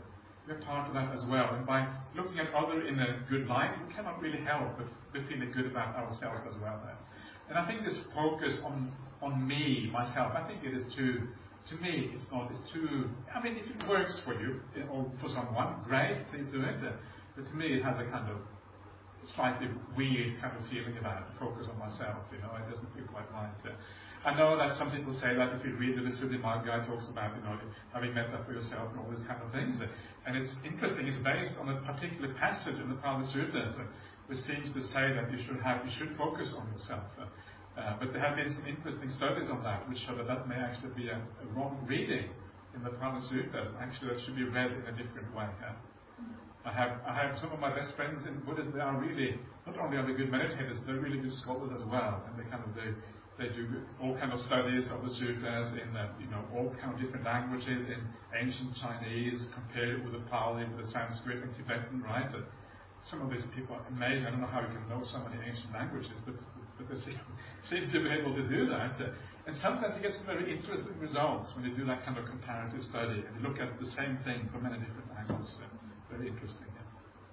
we're part of that as well. And by looking at other in a good light, we cannot really help but, but feeling good about ourselves as well. Then. And I think this focus on on me, myself, I think it is too, to me, it's not, it's too, I mean, if it works for you, or for someone, great, please do it. But to me, it has a kind of slightly weird kind of feeling about it, focus on myself, you know, it doesn't feel quite right. I know that some people say that if you read the Visuddhimagga, it talks about, you know, having metta for yourself and all these kind of things. And it's interesting, it's based on a particular passage in the Pali Suttas, which seems to say that you should have, you should focus on yourself. Uh, but there have been some interesting studies on that, which show that that may actually be a, a wrong reading in the Pali Sutta. Actually, that should be read in a different way. Yeah? I have I have some of my best friends in Buddhism. They are really, not only are they good meditators, they're really good scholars as well, and they kind of they they do all kind of studies of the suttas in uh, you know all kind of different languages, in ancient Chinese, compared with the Pali, with the Sanskrit and Tibetan, right? Uh, some of these people are amazing. I don't know how you can know so many ancient languages, but but they seem, seem to be able to do that. Uh, and sometimes you get some very interesting results when you do that kind of comparative study and you look at the same thing from many different angles. Uh, very interesting. Yeah.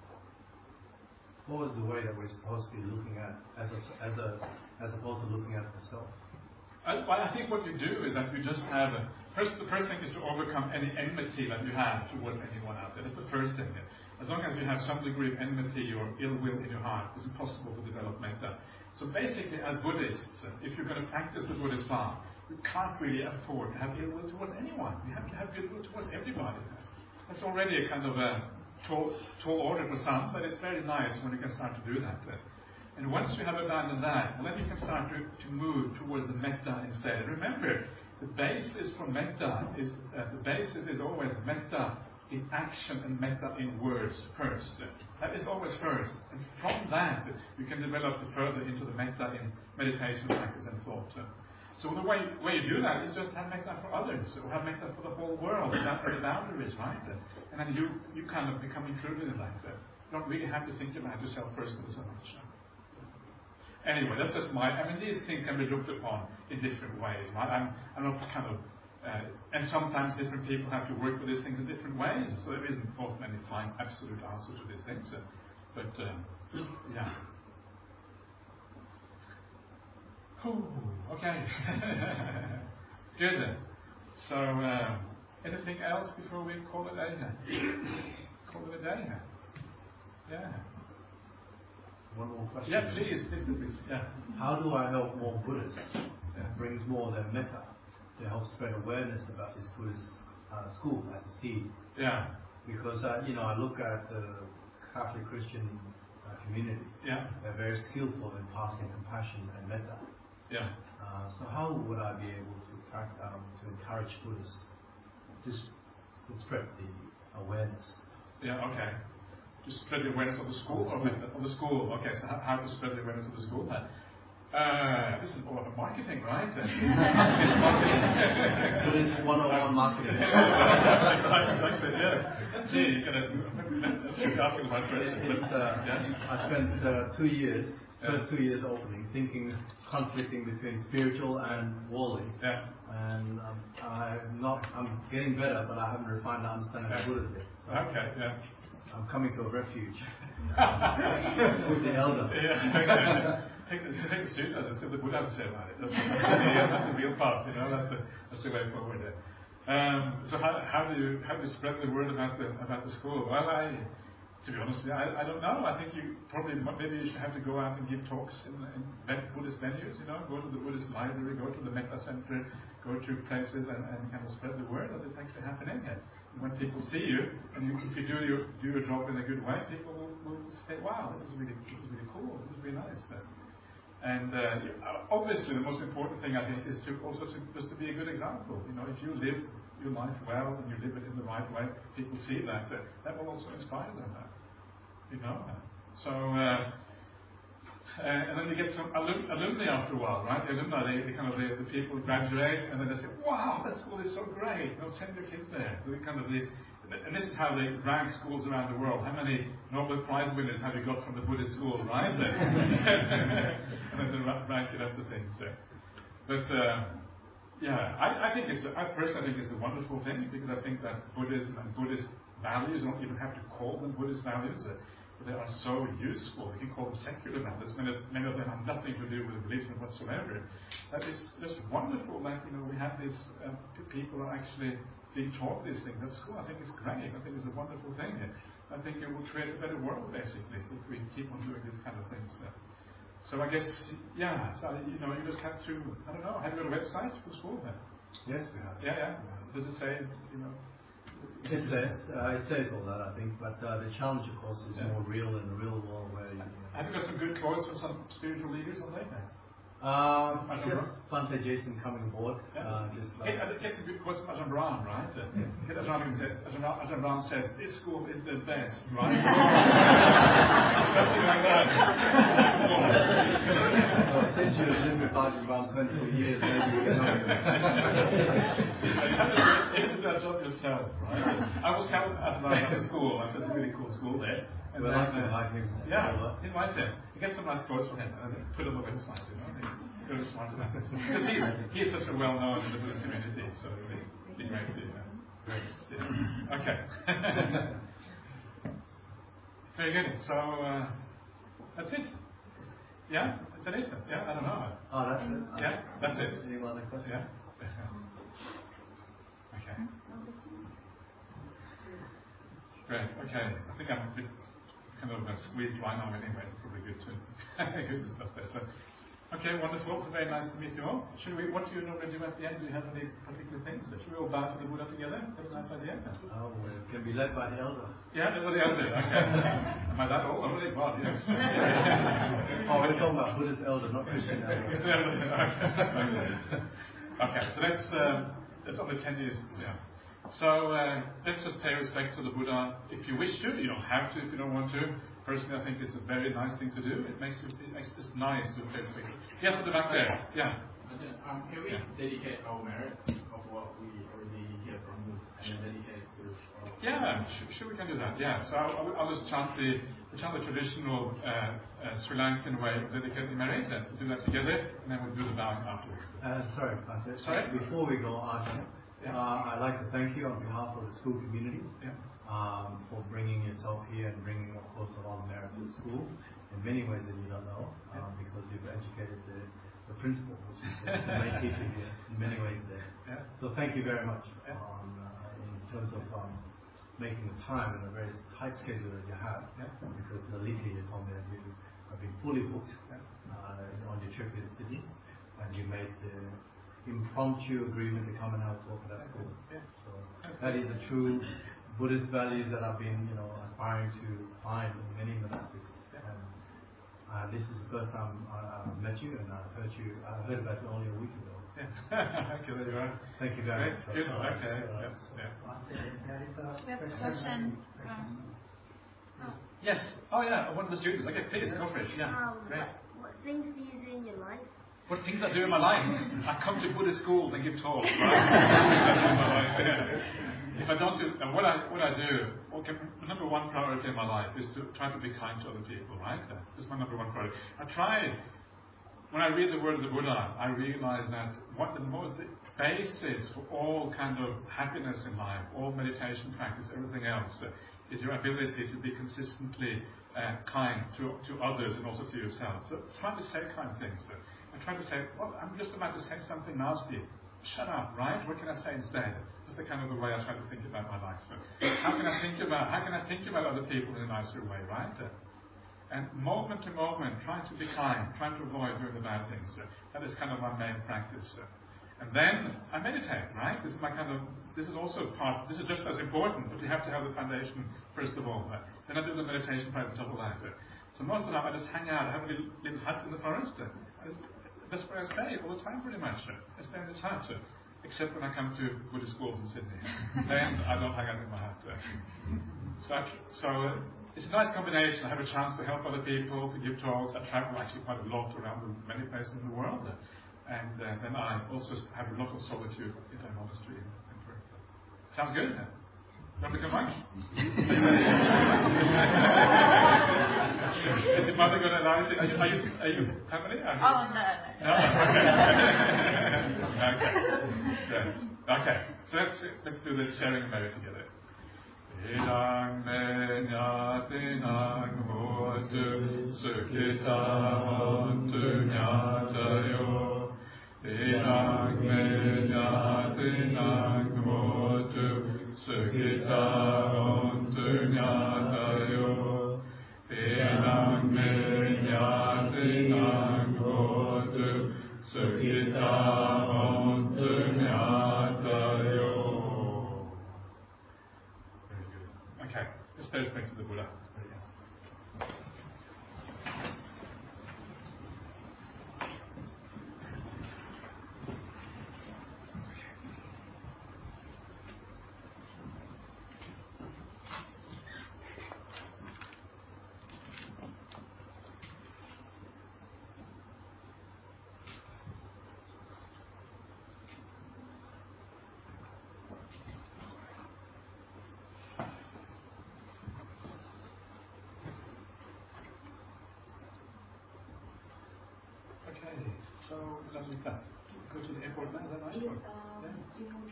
What was the way that we're supposed to be looking at as a, as a as opposed to looking at the self?
I, well, I think what you do is that you just have a, first. The first thing is to overcome any enmity that you have towards anyone out there. That's the first thing. As long as you have some degree of enmity or ill will in your heart, it's impossible to develop metta. So basically, as Buddhists, if you're going to practice the Buddhist path, you can't really afford to have ill will towards anyone. You have to have goodwill towards everybody. That's already a kind of a tall, tall order for some, but it's very nice when you can start to do that. And once you have abandoned that, well, then you can start to, to move towards the metta instead. Remember, the basis for metta is uh, the basis is always metta in action and metta in words first. That is always first. And from that, you can develop it further into the metta in meditation, practice, and thought. So the way, way you do that is just have metta for others, or have metta for the whole world, without any boundaries, right? And then you, you kind of become included in that. You don't really have to think about yourself first so much. Anyway, that's just my, I mean, these things can be looked upon in different ways, right? I'm, I'm not kind of, uh, and sometimes different people have to work with these things in different ways, so there isn't often any fine absolute answer to these things. Uh, but, um, yeah. Ooh, okay. Good. So, um, anything else before we call it a day? Call it a day? Yeah.
One more question.
Yeah, please, please, please. Yeah.
How do I help more Buddhists? Yeah. Brings more than metta to help spread awareness about this Buddhist uh, school as a seed.
Yeah.
Because uh, you know, I look at the Catholic Christian uh, community.
Yeah.
They're very skillful in passing compassion and metta.
Yeah.
Uh, so how would I be able to practice, um, to encourage Buddhists to, to spread the awareness?
Yeah. Okay. To spread the awareness of the school, of the, of the school. Okay, so how, how to spread the awareness of the school? Uh, this is all about marketing, right?
Buddhist one oh one marketing.
Exactly, yeah. Gee, you're gonna keep asking my question.
It,
but,
uh,
yeah.
I spent uh, two years,
Yeah.
first two years opening, thinking, conflicting between spiritual and worldly.
Yeah.
And um, I'm not, I'm getting better, but I haven't refined the understanding
Yeah.
of Buddhism yet. So
Okay, yeah.
I'm coming to a refuge with the elder.
Yeah, okay. Take the, take the suit, that's what the Buddha said about it. That's, that's, that's the real path, you know, that's the, that's the way forward there. Um, so how, how do you how do you spread the word about the about the school? Well, I, to be honest with you, I, I don't know. I think you probably, maybe you should have to go out and give talks in, in Buddhist venues, you know, go to the Buddhist library, go to the Metta Center, go to places and, and kind of spread the word that it's actually happening here. When people see you, and you, if you do your do your job in a good way, people will, will say, "Wow, this is really this is really cool. This is really nice." Uh, and uh, obviously, the most important thing I think is to also to, just to be a good example. You know, if you live your life well and you live it in the right way, people see that. Uh, that will also inspire them. Uh, you know, uh, so. Uh, Uh, and then you get some alum, alumni after a while, right? The alumni, they, they kind of the, the people graduate, and then they say, "Wow, that school is so great! Now send your kids there." So they kind of the, and this is how they rank schools around the world. How many Nobel Prize winners have you got from the Buddhist school, right? And then they rank it up to things. So. But uh, yeah, I, I think it's. A, I personally think it's a wonderful thing because I think that Buddhism and Buddhist values. You don't even have to call them Buddhist values. Uh, but they are so useful. We can call them secular values. Many, many of them have nothing to do with religion whatsoever. That is just wonderful that, you know, we have these uh, people who are actually being taught these things at school. I think it's great. I think it's a wonderful thing. I think it will create a better world, basically, if we keep on doing these kind of things. Uh, so I guess, yeah, so, you know, you just have to, I don't know, have you got a website for school then?
Yes, we have.
Yeah, yeah. Does it say, you know?
It says, uh, it says all that, I think, but uh, the challenge, of course, is
yeah.
more real in the real world where you...
Have you got some good quotes from some spiritual leaders on that?
Um, just Bhante Jason coming aboard.
Yeah.
Uh, just like
yeah, it's a good quote from Ajahn Brahm, right? Uh, yeah. Ajahn, says, Ajahn, Ajahn Brahm says, this school is the best, right? Something like that.
So since you've lived with Ajahn Brahm twenty-four years, maybe you can know.
You have to do that job yourself, right? I was telling Ajahn Brahm at the school, I said, it's a really cool school there.
And we'd like to invite him.
Yeah, invite him. You get some nice quotes from him and put it on the website, you know. Really smart about this. Because he's, he's such a well-known in the Buddhist community, so it would be great to, you know. Yeah. Okay. Very good. So, uh, that's it. Yeah? Is that it? Yeah? I don't know.
Oh, that's it?
Yeah? That's it.
Any other questions?
Yeah? Okay. Great. Okay. I think I'm a bit kind of uh, squeezed right now anyway. It's probably good to good stuff there. So, okay, wonderful. It's very nice to meet you all. Should we? What do you normally do at the end? Do you have any particular things? Should we all bow to the Buddha together? Have a nice idea.
Oh, well, it can be led by the elder.
Yeah, led by the elder. Okay. Am I that old? Oh, really? God, yes.
Oh, we're talking about Buddhist elder, not Christian elder.
Okay. Okay. So that's um, that's only ten years. Yeah. So uh, let's just pay respect to the Buddha if you wish to. You don't have to if you don't want to. Personally, I think it's a very nice thing to do. It makes it, it makes it nice to pay respect. Yes, at the back there. Yeah.
Um, can we
yeah.
dedicate our merit of what we already hear from you and dedicate it to? Our
yeah, sure, sure, we can do that. Yeah. So I'll, I'll just chant the, we'll chant the traditional uh, uh, Sri Lankan way of dedicating merit. We'll do that together, and then we'll do the bowing afterwards.
Uh, sorry, Bhante.
Sorry.
Before we go on.
Yeah.
Uh, I'd like to thank you on behalf of the school community
yeah.
um, for bringing yourself here and bringing, of course, a lot of merit to the school in many ways that you don't know, um,
yeah.
because you've educated the, the principal, which is the main teacher here, in many ways there.
Yeah.
So thank you very much
yeah.
um, uh, in terms of um, making the time in a very tight schedule that you have,
yeah.
because the leader you told me that you have been fully booked
yeah.
uh, on your trip to the city, and you made the impromptu agreement to come and help work at that school.
Yeah.
So that is a true Buddhist values that I've been, you know, aspiring to find in many monastics.
Yeah.
And uh, this is the first time I, I've met you, and I heard you. I heard about you only a week ago.
Yeah. Okay, so you are.
Thank you very much.
Good. Okay.
Uh,
Yeah. Yeah.
We have a question. Um,
Yes. Oh, yeah. One of the students. Okay, please go for it. Yeah.
Um,
Great.
what, what things do you do in your life?
What things I do in my life? I come to Buddhist schools and give talks. Right? If I don't do, and what I what I do, okay, the number one priority in my life is to try to be kind to other people. Right? That's my number one priority. I try. When I read the word of the Buddha, I realize that what the most basis for all kind of happiness in life, all meditation practice, everything else, uh, is your ability to be consistently uh, kind to to others and also to yourself. So try to say kind things. Uh, I try to say, well, I'm just about to say something nasty. Shut up, right? What can I say instead? That's the kind of the way I try to think about my life. So how can I think about how can I think about other people in a nicer way, right? Uh, and moment to moment, trying to be kind, trying to avoid doing the bad things. Uh, that is kind of my main practice. Uh, and then I meditate, right? This is my kind of. This is also part. This is just as important, but you have to have the foundation first of all. Uh, then I do the meditation right on top of that. Uh, so most of the time I just hang out. I have a little, little hut in the forest. Uh, That's where I stay all the time, pretty much. I stay in this hut, except when I come to Buddhist schools in Sydney. Then I don't hang out in my hut. So, so uh, it's a nice combination. I have a chance to help other people, to give talks. I travel actually quite a lot around many places in the world, and uh, then I also have a lot of solitude in a monastery in Perth. Sounds good. Want to come back? Is your mother going to allow you? Are you, are you, are you family? Are you?
oh, no, no.
No? Okay. Okay. Good. Okay. So let's let's do the sharing merit together. Edang menyatinang hotu sukita hontu nyatayo. Edang menyatinang hotu sukita hontu nyatayo. Edang menyatinang hotu sukita hontu nyatayo. Very good. Okay, let's pay respect to the Buddha. Very good. Okay, so Lalita, go to the airport now, is that right?
Yes, um,
Yeah.
you